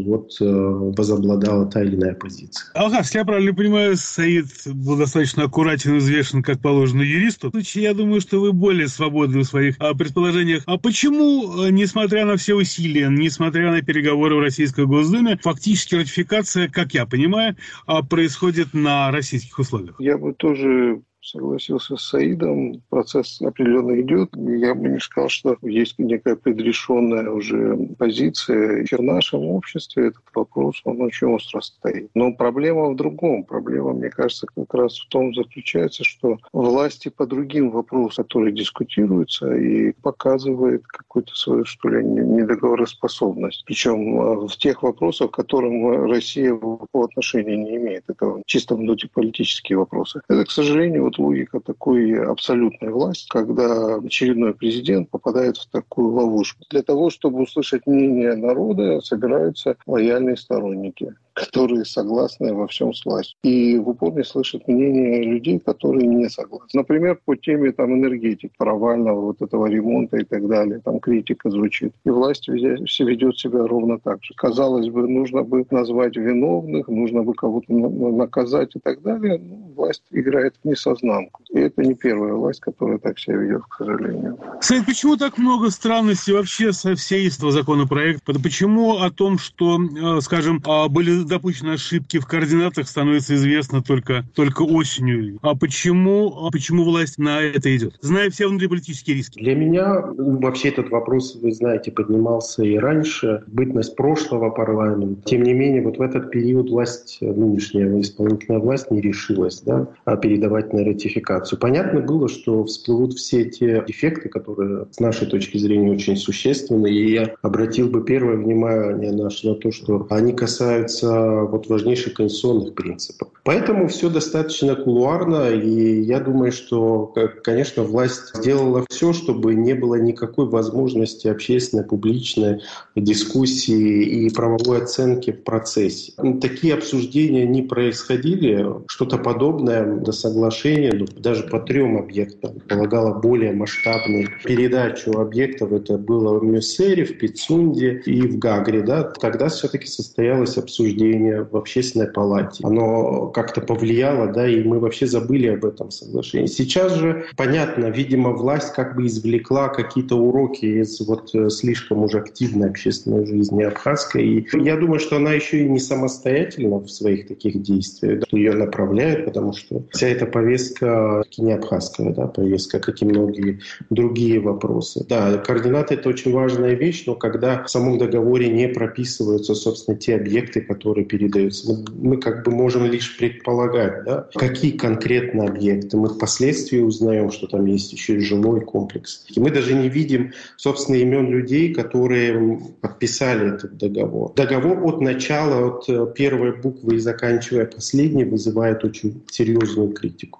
возобладала та или иная позиция. Алхас, я правильно понимаю, Саид был достаточно аккуратен и взвешен, как положено юристу. В случае, я думаю, что вы более свободны в своих предположениях. А почему, несмотря на все усилия, несмотря на переговоры в Российской Госдуме, фактически ратификация, как я понимаю, происходит на российских условиях? Я бы тоже согласился с Саидом. Процесс определенно идет. Я бы не сказал, что есть некая предрешенная уже позиция. И в нашем обществе этот вопрос, он очень остро стоит. Но проблема в другом. Проблема, мне кажется, как раз в том заключается, что власти по другим вопросам, которые дискутируются, и показывает какую-то свою, что ли, недоговороспособность. Причем в тех вопросах, к которым Россия по отношению не имеет. Это чисто внутриполитические вопросы. Это, к сожалению, логика такой абсолютной власти, когда очередной президент попадает в такую ловушку. Для того, чтобы услышать мнение народа, собираются лояльные сторонники, которые согласны во всем с властью. И в упор не слышат мнение людей, которые не согласны. Например, по теме энергетики, провального этого ремонта и так далее. Там критика звучит. И власть ведет себя ровно так же. Казалось бы, нужно бы назвать виновных, нужно бы кого-то наказать и так далее. Но власть играет в несознанку. И это не первая власть, которая так себя ведет, к сожалению. Саид, почему так много странностей вообще со всей этого законопроекта? Почему о том, что, скажем, были допущены ошибки в координатах, становится известно только осенью? А почему власть на это идет, зная все внутриполитические риски? Для меня вообще этот вопрос, вы знаете, поднимался и раньше. Бытность прошлого парламента. Тем не менее, в этот период власть, нынешняя исполнительная власть, не решилась передавать на ратификацию. Понятно было, что всплывут все те дефекты, которые с нашей точки зрения очень существенны. И я обратил бы первое внимание наше на то, что они касаются важнейших конституционных принципов. Поэтому все достаточно кулуарно, и я думаю, что, конечно, власть сделала все, чтобы не было никакой возможности общественной, публичной дискуссии и правовой оценки в процессе. Такие обсуждения не происходили. Что-то подобное до соглашения, даже по 3 объектам, полагало более масштабную передачу объектов. Это было в Мюссере, в Пицунде и в Гагре. Тогда все-таки состоялось обсуждение обсуждение в Общественной палате. Оно как-то повлияло, да, и мы вообще забыли об этом соглашении. Сейчас же, понятно, видимо, власть как бы извлекла какие-то уроки из вот слишком уже активной общественной жизни абхазской. И я думаю, что она еще и не самостоятельна в своих таких действиях, что ее направляют, потому что вся эта повестка не абхазская, да, повестка, как и многие другие вопросы. Да, координаты — это очень важная вещь, но когда в самом договоре не прописываются, собственно, те объекты, которые передаются, мы как бы можем лишь предполагать, да, какие конкретно объекты. Мы впоследствии узнаем, что там есть еще и жилой комплекс. И мы даже не видим, собственно, имен людей, которые подписали этот договор. Договор от начала, от первой буквы и заканчивая последней, вызывает очень серьезную критику.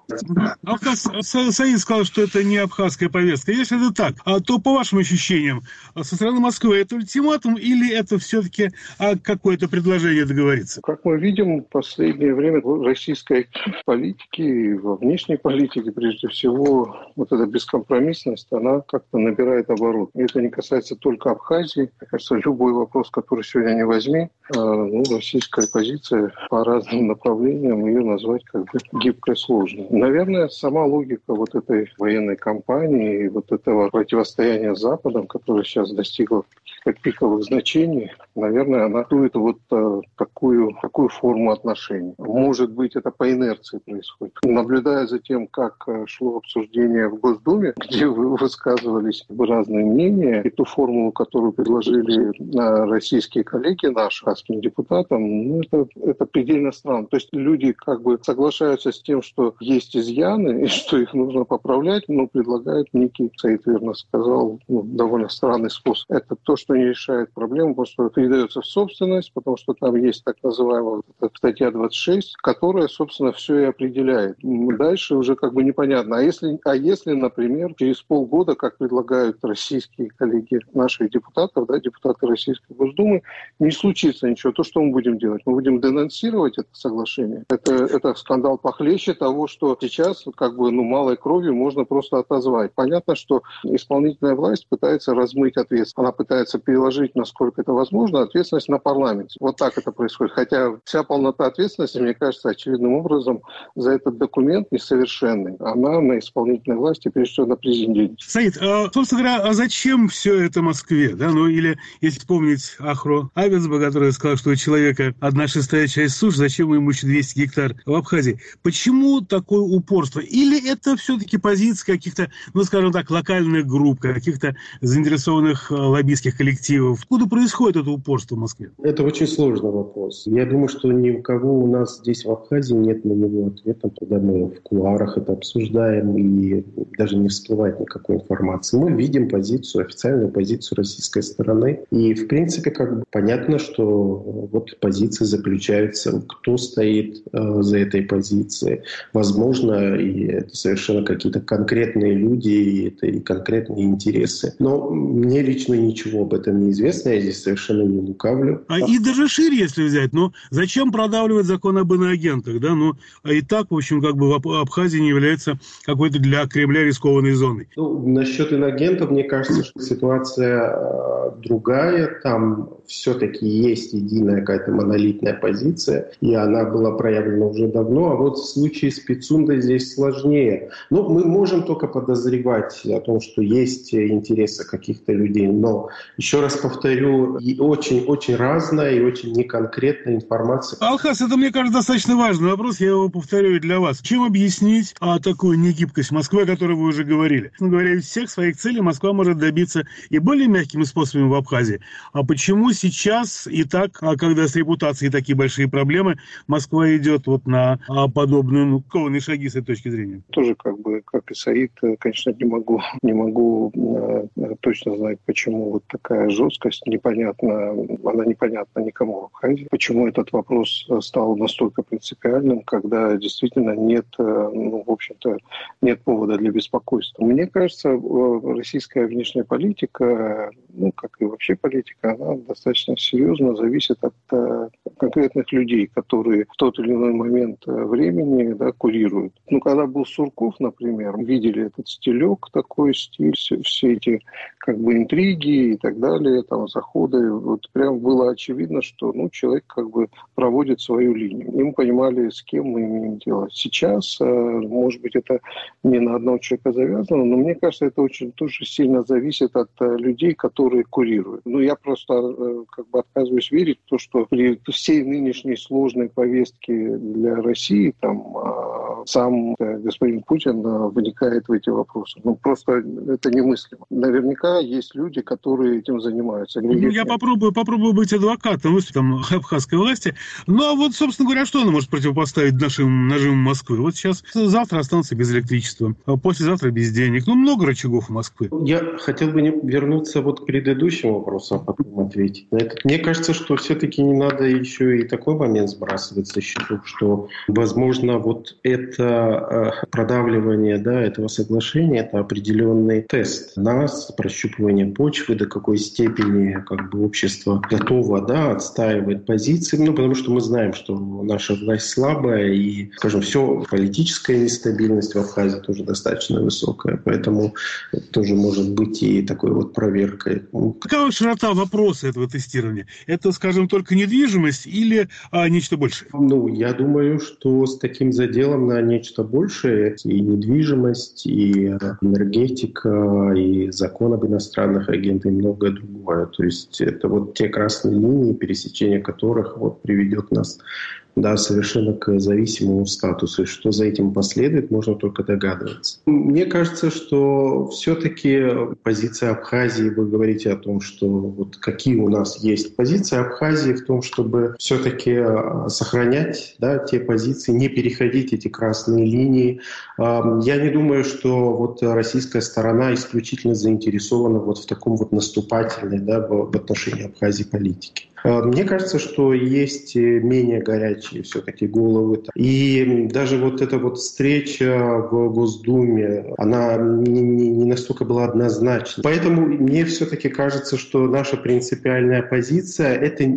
Саид сказал, что это не абхазская повестка. Если это так, то по вашим ощущениям, со стороны Москвы это ультиматум или это все-таки какое-то предложение договориться? Как мы видим, в последнее время в российской политике и во внешней политике, прежде всего, вот эта бескомпромиссность, она как-то набирает оборот. И это не касается только Абхазии. Мне кажется, любой вопрос, который сегодня не возьми, российская позиция по разным направлениям, ее назвать как бы гибкой, сложной. Наверное, сама логика вот этой военной кампании и вот этого противостояния с Западом, которое сейчас достигло пиковых значений, наверное, она дует вот такую форму отношений. Может быть, это по инерции происходит. Наблюдая за тем, как шло обсуждение в Госдуме, где высказывались разные мнения, и ту формулу, которую предложили российские коллеги нашим депутатам, это предельно странно. То есть люди как бы соглашаются с тем, что есть изъяны, и что их нужно поправлять, но предлагают некий, Саид верно сказал, довольно странный способ. Это то, что не решает проблему, потому что передается в собственность, потому что там есть так называемая статья 26, которая, собственно, все и определяет. Дальше уже как бы непонятно. А если, например, через полгода, как предлагают российские коллеги наших депутатов, да, депутаты Российской Госдумы, не случится ничего, то что мы будем делать? Мы будем денонсировать это соглашение. Это скандал похлеще того, что сейчас как бы малой кровью можно просто отозвать. Понятно, что исполнительная власть пытается размыть ответственность. Она пытается переложить, насколько это возможно, ответственность на парламент. Вот так это происходит. Хотя вся полнота ответственности, мне кажется, очевидным образом за этот документ несовершенный. Она на исполнительной власти, прежде всего на президенте. Саид, собственно говоря, а зачем все это Москве? Да? Или, если вспомнить Ахро Авицба, который сказал, что у человека 1/6 часть суши, зачем ему еще 200 гектар в Абхазии? Почему такое упорство? Или это все-таки позиция каких-то, скажем так, локальных групп, каких-то заинтересованных лоббистских коллективов? Откуда происходит это упорство в Москве? Это очень сложный вопрос. Я думаю, что ни у кого у нас здесь в Абхазии нет на него ответа, когда мы в кулуарах это обсуждаем и даже не всплывает никакой информации. Мы видим официальную позицию российской стороны. И, в принципе, как бы понятно, что вот позиция заключается, кто стоит за этой позицией. Возможно, и это совершенно какие-то конкретные люди, и это и конкретные интересы. Но мне лично ничего об этом не известно, я здесь совершенно не лукавлю. И даже шире, если взять, зачем продавливать закон об иноагентах, да? И так, в общем, как бы Абхазия не является какой-то для Кремля рискованной зоной. Насчет иноагентов, мне кажется, что ситуация другая. Там все-таки есть единая какая-то монолитная позиция, и она была проявлена уже давно. А вот в случае с Пицундой здесь сложнее. Мы можем только подозревать о том, что есть интересы каких-то людей, но, еще раз повторю, очень-очень разная и очень неконкретная информация. Алхас, это, мне кажется, достаточно важный вопрос, я его повторю для вас. Чем объяснить такую негибкость Москвы, о которой вы уже говорили? Говоря, из всех своих целей Москва может добиться и более мягкими способами в Абхазии. А почему сейчас и так, когда с репутацией такие большие проблемы, Москва идет на подобные кованые шаги с этой точки зрения? Тоже как и Саид, конечно, не могу точно знать, почему такая жесткость непонятна, она непонятна никому в Абхазии. Почему этот вопрос стал настолько принципиальным, когда действительно нет, в общем-то, нет повода для беспокойства. Мне кажется, российская внешняя политика, как и вообще политика, она достаточно серьезно зависит от конкретных людей, которые в тот или иной момент времени курируют. Когда был Сурков, например, видели этот стилек, такой стиль, все эти интриги и так далее, заходы. Прям было очевидно, что человек как бы проводит свою линию. И мы понимали, с кем мы имеем дело. Сейчас, может быть, это не на одного человека завязано, но мне кажется, это очень тоже сильно зависит от людей, которые курируют. Я просто как бы отказываюсь верить в то, что при всей нынешней сложной повестке для России сам господин Путин вникает в эти вопросы. Просто это немыслимо. Наверняка есть люди, которые этим занимаются. Я попробую быть адвокатом абхазской власти. Собственно говоря, что она может противопоставить нашим нажимам Москвы? Вот сейчас, завтра останутся без электричества, а послезавтра без денег. Много рычагов у Москвы. Я хотел бы вернуться к предыдущему вопросу, а потом ответить на это. Мне кажется, что все-таки не надо еще и такой момент сбрасывать со счетов, что, возможно, это продавливание этого соглашения, это определенный тест нас, прощупывание почвы, до какой степени общество готово отстаивать позиции, потому что мы знаем, что наша власть слабая, и, скажем, политическая нестабильность в Абхазии тоже достаточно высокая, поэтому это тоже может быть и такой проверкой. Какова широта вопроса этого тестирования? Это, скажем, только недвижимость или нечто большее? Я думаю, что с таким заделом на нечто большее и недвижимость, и энергетика, и закон об иностранных агентах, и многое другое. То есть это те красные линии, пересечение которых приведет нас совершенно к зависимому статусу. И что за этим последует, можно только догадываться. Мне кажется, что все-таки позиция Абхазии, вы говорите о том, что какие у нас есть. Позиция Абхазии в том, чтобы все-таки сохранять те позиции, не переходить эти красные линии. Я не думаю, что российская сторона исключительно заинтересована в таком наступательной в отношении Абхазии политике. Мне кажется, что есть менее горячие все-таки головы. И даже эта встреча в Госдуме, она не настолько была однозначна. Поэтому мне все-таки кажется, что наша принципиальная позиция – это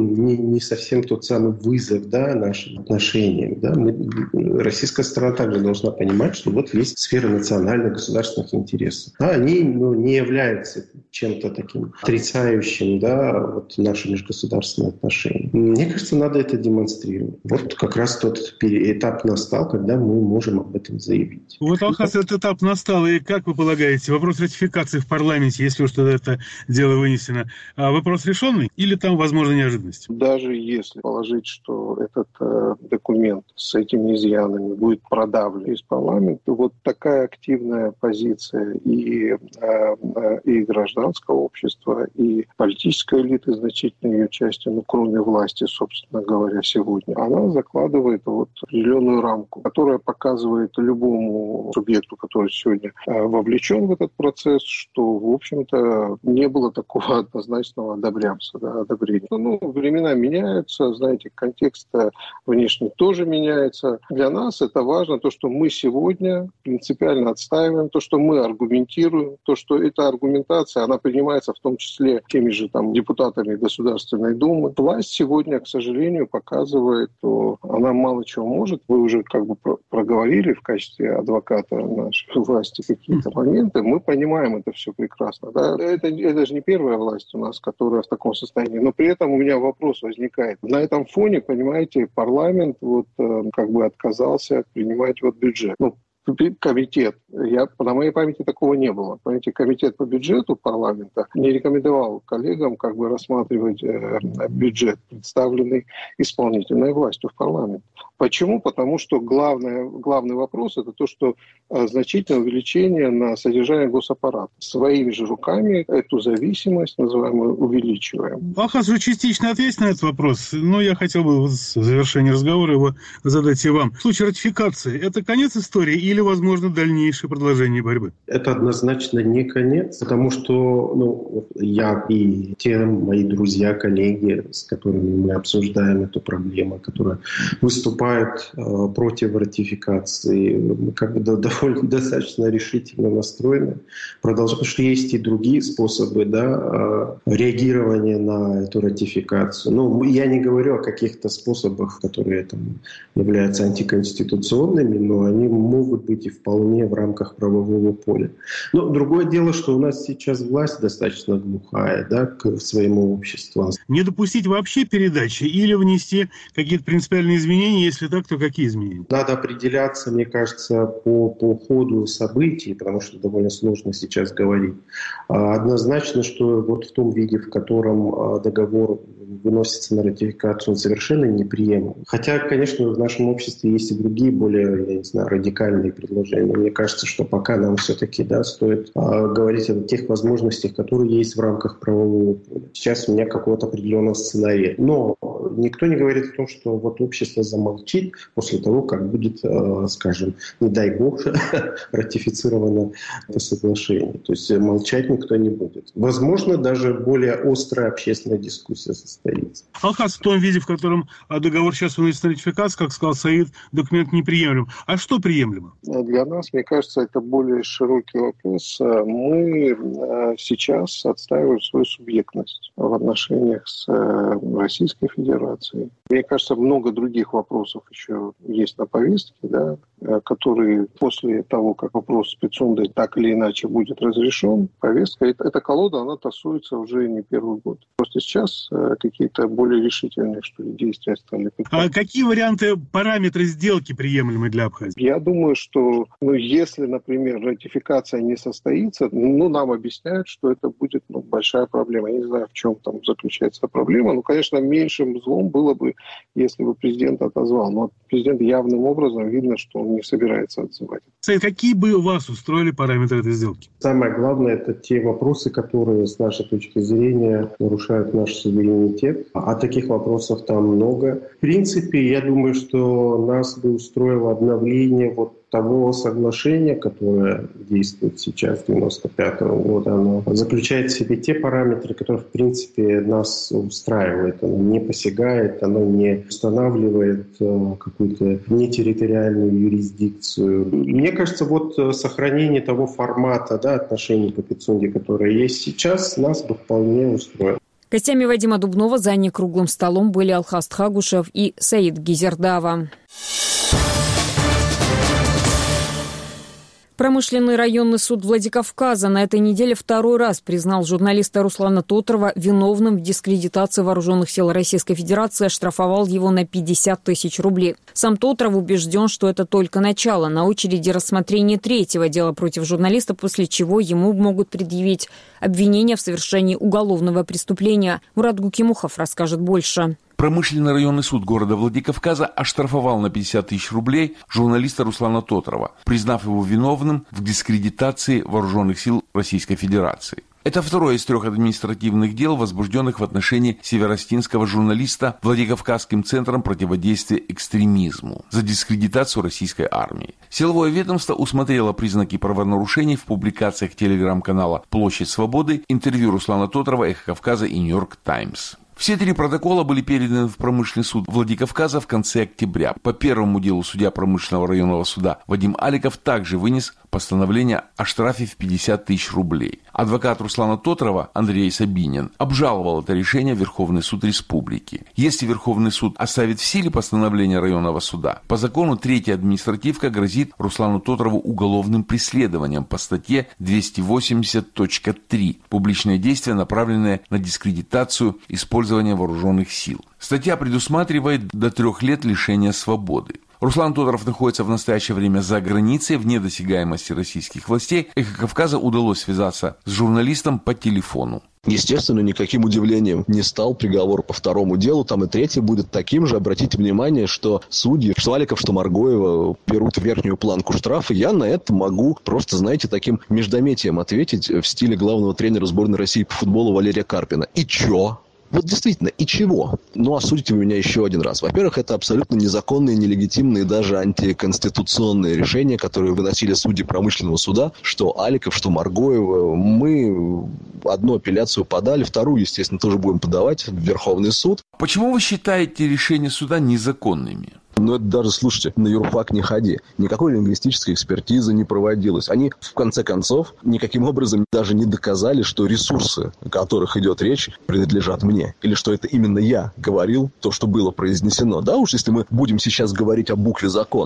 не совсем тот самый вызов нашим отношениям. Российская сторона также должна понимать, что есть сфера национальных государственных интересов. Они не являются чем-то таким отрицающим наши межгосударственные отношения. Мне кажется, надо это демонстрировать. Как раз тот этап настал, когда мы можем об этом заявить. Алхаз, этот этап настал, и как вы полагаете, вопрос ратификации в парламенте, если уж это дело вынесено, вопрос решенный или там возможна неожиданность? Даже если положить, что этот документ с этими изъянами будет продавлен из парламента, такая активная позиция и гражданского общества, и политической элиты, значительной ее части, кроме власти, собственно говоря, сегодня, она закладывает определенную рамку, которая показывает любому субъекту, который сегодня вовлечен в этот процесс, что, в общем-то, не было такого однозначного одобрения. Времена меняются, контекст внешний тоже меняется. Для нас это важно, то, что мы сегодня принципиально отстаиваем, то, что мы аргументируем, то, что эта аргументация, она принимается в том числе теми же депутатами Государственной Думы. Власть сегодня, к сожалению, показывает, что она мало чего может. Вы уже проговорили в качестве адвоката нашей власти какие-то моменты. Мы понимаем это все прекрасно. Это же не первая власть у нас, которая в таком состоянии. Но при этом у меня вопрос возникает. На этом фоне, понимаете, парламент отказался принимать бюджет. Комитет. На моей памяти такого не было. Понимаете, комитет по бюджету парламента не рекомендовал коллегам рассматривать бюджет, представленный исполнительной властью в парламенте. Почему? Потому что главный вопрос – это то, что значительное увеличение на содержание госаппарата. Своими же руками эту зависимость, называемую, увеличиваем. Алхаз уже частично ответил на этот вопрос, но я хотел бы в завершении разговора его задать и вам. В случае ратификации – это конец истории или, возможно, дальнейшее продолжение борьбы? Это однозначно не конец, потому что я и те мои друзья, коллеги, с которыми мы обсуждаем эту проблему, которые выступают против ратификации, довольно достаточно решительно настроены. Потому что есть и другие способы реагирования на эту ратификацию. Я не говорю о каких-то способах, которые являются антиконституционными, но они могут могут быть и вполне в рамках правового поля. Но другое дело, что у нас сейчас власть достаточно глухая, да, к своему обществу. Не допустить вообще передачи или внести какие-то принципиальные изменения? Если так, то какие изменения? Надо определяться, мне кажется, по ходу событий, потому что довольно сложно сейчас говорить. Однозначно, что вот в том виде, в котором договор выносится на ратификацию, он совершенно неприемлем. Хотя, конечно, в нашем обществе есть и другие, более, я не знаю, радикальные предложения. Мне кажется, что пока нам все-таки стоит говорить о тех возможностях, которые есть в рамках правового поля. Сейчас у меня какого-то определенного сценария. Но никто не говорит о том, что вот общество замолчит после того, как будет, скажем, не дай бог, ратифицировано это соглашение. То есть молчать никто не будет. Возможно, даже более острая общественная дискуссия состоится. Алхаз, в том виде, в котором договор сейчас выносится на ратификацию, как сказал Саид, документ неприемлем. А что приемлемо? Для нас, мне кажется, это более широкий вопрос. Мы сейчас отстаиваем свою субъектность в отношениях с Российской Федерацией. Мне кажется, много других вопросов еще есть на повестке, да, которые после того, как вопрос спецсундой так или иначе будет разрешен, повестка, эта колода, она тасуется уже не первый год. Просто сейчас какие-то более решительные, что ли, действия стали. А какие варианты, параметры сделки приемлемы для Абхазии? Я думаю, что, если, например, ратификация не состоится, нам объясняют, что это будет большая проблема. Я не знаю, в чем там заключается проблема. Конечно, меньшим злом было бы, если бы президент отозвал. Но президент явным образом видно, что он не собирается отзывать. Какие бы вас устроили параметры этой сделки? Самое главное, это те вопросы, которые, с нашей точки зрения, нарушают наш суверенитет. А таких вопросов там много. В принципе, я думаю, что нас бы устроило обновление того соглашения, которое действует сейчас, с 1995 года. Оно заключает в себе те параметры, которые, в принципе, нас устраивают. Оно не посягает, оно не устанавливает какую-то нетерриториальную юрисдикцию. Мне кажется, сохранение того формата отношений по Пицунде, которые есть сейчас, нас бы вполне устроило. Гостями Вадима Дубнова за некруглым столом были Алхаз Тхагушев и Саид Гизердава. Промышленный районный суд Владикавказа на этой неделе второй раз признал журналиста Руслана Тотрова виновным в дискредитации вооруженных сил Российской Федерации и оштрафовал его на 50 тысяч рублей. Сам Тотров убежден, что это только начало. На очереди рассмотрение третьего дела против журналиста, после чего ему могут предъявить обвинение в совершении уголовного преступления. Мурат Гукимухов расскажет больше. Промышленный районный суд города Владикавказа оштрафовал на 50 тысяч рублей журналиста Руслана Тотрова, признав его виновным в дискредитации вооруженных сил Российской Федерации. Это второе из 3 административных дел, возбужденных в отношении северостинского журналиста Владикавказским центром противодействия экстремизму за дискредитацию российской армии. Силовое ведомство усмотрело признаки правонарушений в публикациях телеграм-канала «Площадь Свободы», интервью Руслана Тотрова, «Эхо Кавказа» и «Нью-Йорк Таймс». Все 3 протокола были переданы в промышленный суд Владикавказа в конце октября. По первому делу судья промышленного районного суда Вадим Аликов также вынес постановление о штрафе в 50 тысяч рублей. Адвокат Руслана Тотрова Андрей Сабинин обжаловал это решение в Верховный суд Республики. Если Верховный суд оставит в силе постановление районного суда, по закону 3-я административка грозит Руслану Тотрову уголовным преследованием по статье 280.3 «Публичные действия, направленные на дискредитацию использования вооруженных сил». Статья предусматривает до 3 лет лишения свободы. Руслан Тотров находится в настоящее время за границей, вне досягаемости российских властей. «Эхо Кавказа» удалось связаться с журналистом по телефону. Естественно, никаким удивлением не стал приговор по 2-му делу. Там и 3-й будет таким же. Обратите внимание, что судьи, что Аликов, что Маргоева, берут верхнюю планку штрафа. Я на это могу просто, таким междометием ответить в стиле главного тренера сборной России по футболу Валерия Карпина. И чё? Действительно, и чего? Осудите вы меня еще один раз. Во-первых, это абсолютно незаконные, нелегитимные, даже антиконституционные решения, которые выносили судьи промышленного суда, что Аликов, что Маргоева. Мы одну апелляцию подали, вторую, естественно, тоже будем подавать в Верховный суд. Почему вы считаете решения суда незаконными? Это даже, слушайте, на юрфак не ходи. Никакой лингвистической экспертизы не проводилось. Они, в конце концов, никаким образом даже не доказали, что ресурсы, о которых идет речь, принадлежат мне. Или что это именно я говорил то, что было произнесено. Да уж, если мы будем сейчас говорить о букве закона.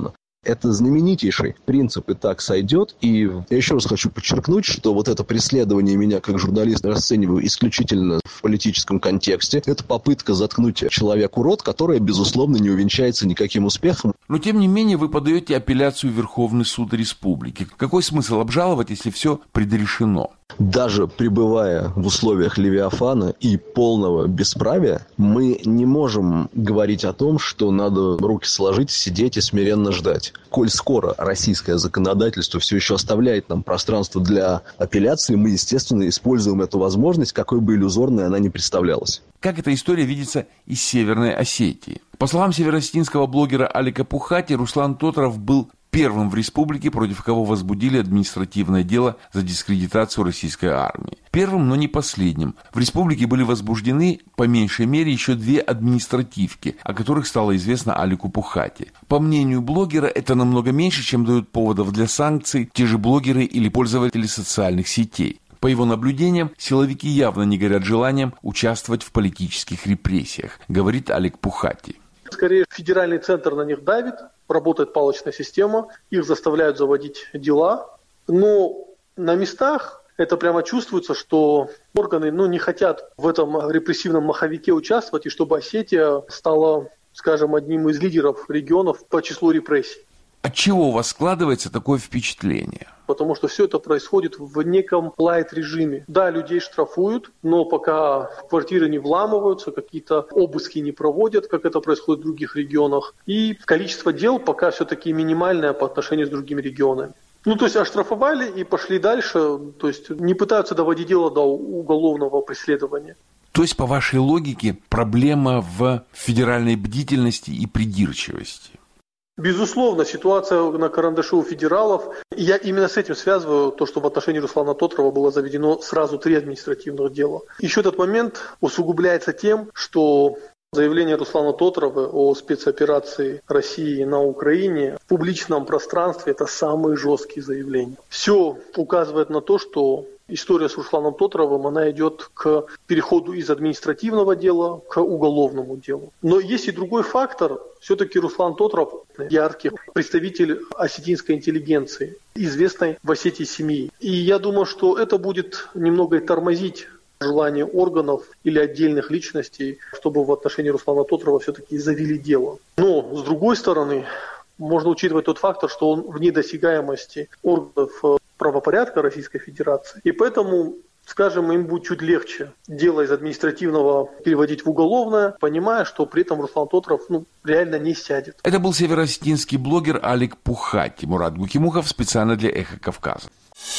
Это знаменитейший принцип, и так сойдет. И я еще раз хочу подчеркнуть, что вот это преследование меня как журналиста расцениваю исключительно в политическом контексте. Это попытка заткнуть человеку рот, которая, безусловно, не увенчается никаким успехом. Но, тем не менее, вы подаете апелляцию в Верховный суд республики. Какой смысл обжаловать, если все предрешено? Даже пребывая в условиях Левиафана и полного бесправия, мы не можем говорить о том, что надо руки сложить, сидеть и смиренно ждать. Коль скоро российское законодательство все еще оставляет нам пространство для апелляции, мы, естественно, используем эту возможность, какой бы иллюзорной она ни представлялась. Как эта история видится из Северной Осетии? По словам североосетинского блогера Алика Пухати, Руслан Тотров был первым в республике, против кого возбудили административное дело за дискредитацию российской армии. Первым, но не последним. В республике были возбуждены, по меньшей мере, еще 2 административки, о которых стало известно Алику Пухати. По мнению блогера, это намного меньше, чем дают поводов для санкций те же блогеры или пользователи социальных сетей. По его наблюдениям, силовики явно не горят желанием участвовать в политических репрессиях, говорит Алик Пухати. Скорее, федеральный центр на них давит, работает палочная система, их заставляют заводить дела, но на местах это прямо чувствуется, что органы не хотят в этом репрессивном маховике участвовать, и чтобы Осетия стала, скажем, одним из лидеров регионов по числу репрессий. Отчего у вас складывается такое впечатление? Потому что все это происходит в неком лайт-режиме. Да, людей штрафуют, но пока в квартиры не вламываются, какие-то обыски не проводят, как это происходит в других регионах. И количество дел пока все-таки минимальное по отношению с другими регионами. То есть оштрафовали и пошли дальше, то есть не пытаются доводить дело до уголовного преследования. То есть, по вашей логике, проблема в федеральной бдительности и придирчивости? Безусловно, ситуация на карандаше у федералов. Я именно с этим связываю то, что в отношении Руслана Тотрова было заведено сразу 3 административных дела. Еще этот момент усугубляется тем, что заявление Руслана Тотрова о спецоперации России на Украине в публичном пространстве – это самые жесткие заявления. Все указывает на то, что история с Русланом Тотровым, она идет к переходу из административного дела к уголовному делу. Но есть и другой фактор. Все-таки Руслан Тотров – яркий представитель осетинской интеллигенции, известной в Осетии семьи. И я думаю, что это будет немного тормозить желание органов или отдельных личностей, чтобы в отношении Руслана Тотрова все-таки завели дело. Но, с другой стороны, можно учитывать тот фактор, что он вне досягаемости органов правопорядка Российской Федерации. И поэтому, скажем, им будет чуть легче дело из административного переводить в уголовное, понимая, что при этом Руслан Тотров реально не сядет. Это был североосетинский блогер Алик Пухати. Мурат Гукимухов специально для «Эхо Кавказа».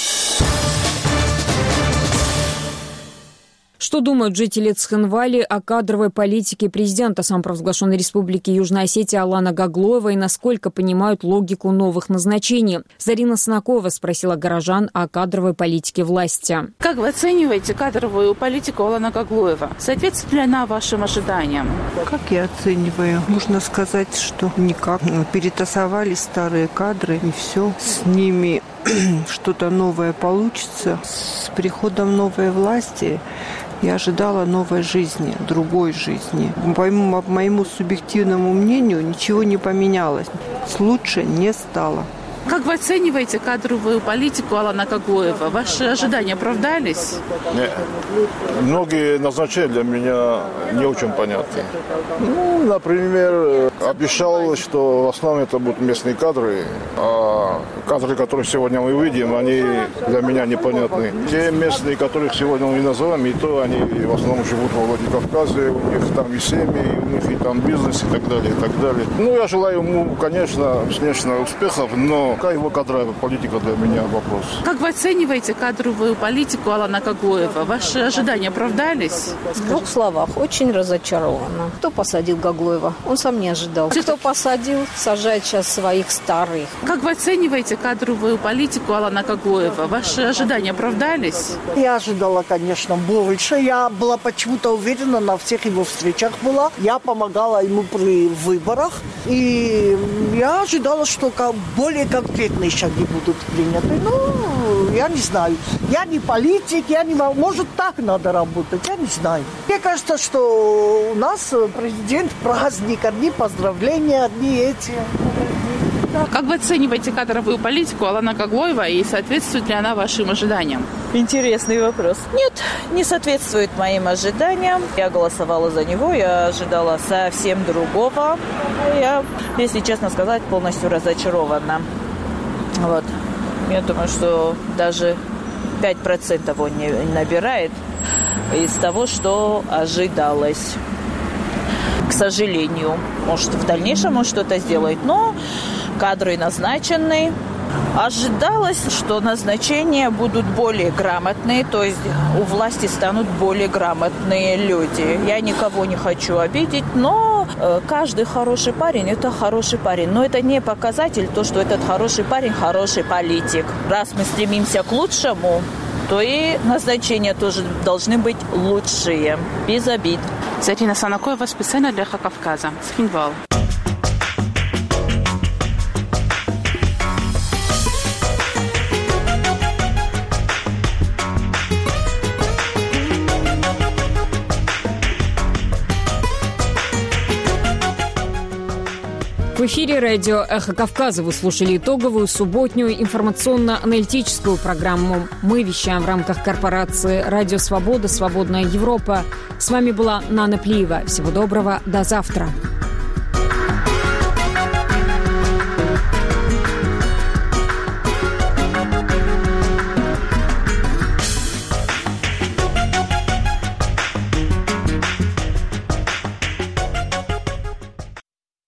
Что думают жители Цхинвали о кадровой политике президента самопровозглашенной республики Южная Осетия Алана Гаглоева и насколько понимают логику новых назначений? Зарина Снакова спросила горожан о кадровой политике власти. Как вы оцениваете кадровую политику Алана Гаглоева? Соответствует ли она вашим ожиданиям? Как я оцениваю? Можно сказать, что никак. Перетасовали старые кадры, и все. С ними что-то новое получится. С приходом новой власти я ожидала новой жизни, другой жизни. По моему субъективному мнению, ничего не поменялось. Лучше не стало. Как вы оцениваете кадровую политику Алана Гаглоева? Ваши ожидания оправдались? Нет. Многие назначения для меня не очень понятны. Например, обещал, что в основном это будут местные кадры, а кадры, которые сегодня мы видим, они для меня непонятны. Те местные, которых сегодня мы называем, и то они в основном живут во Владикавказе, у них там и семьи, у них и там бизнес, и так далее, и так далее. Я желаю ему, конечно, успехов, но какая его кадровая политика для меня вопрос. Как вы оцениваете кадровую политику Алана Гаглоева? Ваши ожидания оправдались? В 2 словах, очень разочарована. Кто посадил Гаглоева? Он сам не ожидал. Кто посадил, сажает сейчас своих старых. Как вы оцениваете кадровую политику Алана Гаглоева? Ваши ожидания оправдались? Я ожидала, конечно, больше. Я была почему-то уверена, на всех его встречах была. Я помогала ему при выборах. И я ожидала, что более конкретные шаги будут приняты. Я не знаю. Я не политик, я не могу. Может, так надо работать, я не знаю. Мне кажется, что у нас президент праздник, одни поздравления, одни эти. Как вы оцениваете кадровую политику Алана Каглоева и соответствует ли она вашим ожиданиям? Интересный вопрос. Нет, не соответствует моим ожиданиям. Я голосовала за него, я ожидала совсем другого. Я, если честно сказать, полностью разочарована. Вот. Я думаю, что даже 5% он не набирает из того, что ожидалось. К сожалению. Может, в дальнейшем он что-то сделает, но кадры назначены. Ожидалось, что назначения будут более грамотные, то есть у власти станут более грамотные люди. Я никого не хочу обидеть, но каждый хороший парень – это хороший парень. Но это не показатель, то, что этот хороший парень – хороший политик. Раз мы стремимся к лучшему, то и назначения тоже должны быть лучшие, без обид. Зарина Санакоева специально для «Эхо Кавказа». Цхинвал. В эфире радио «Эхо Кавказа». Вы слушали итоговую субботнюю информационно-аналитическую программу. Мы вещаем в рамках корпорации «Радио Свобода. Свободная Европа». С вами была Нана Плиева. Всего доброго. До завтра.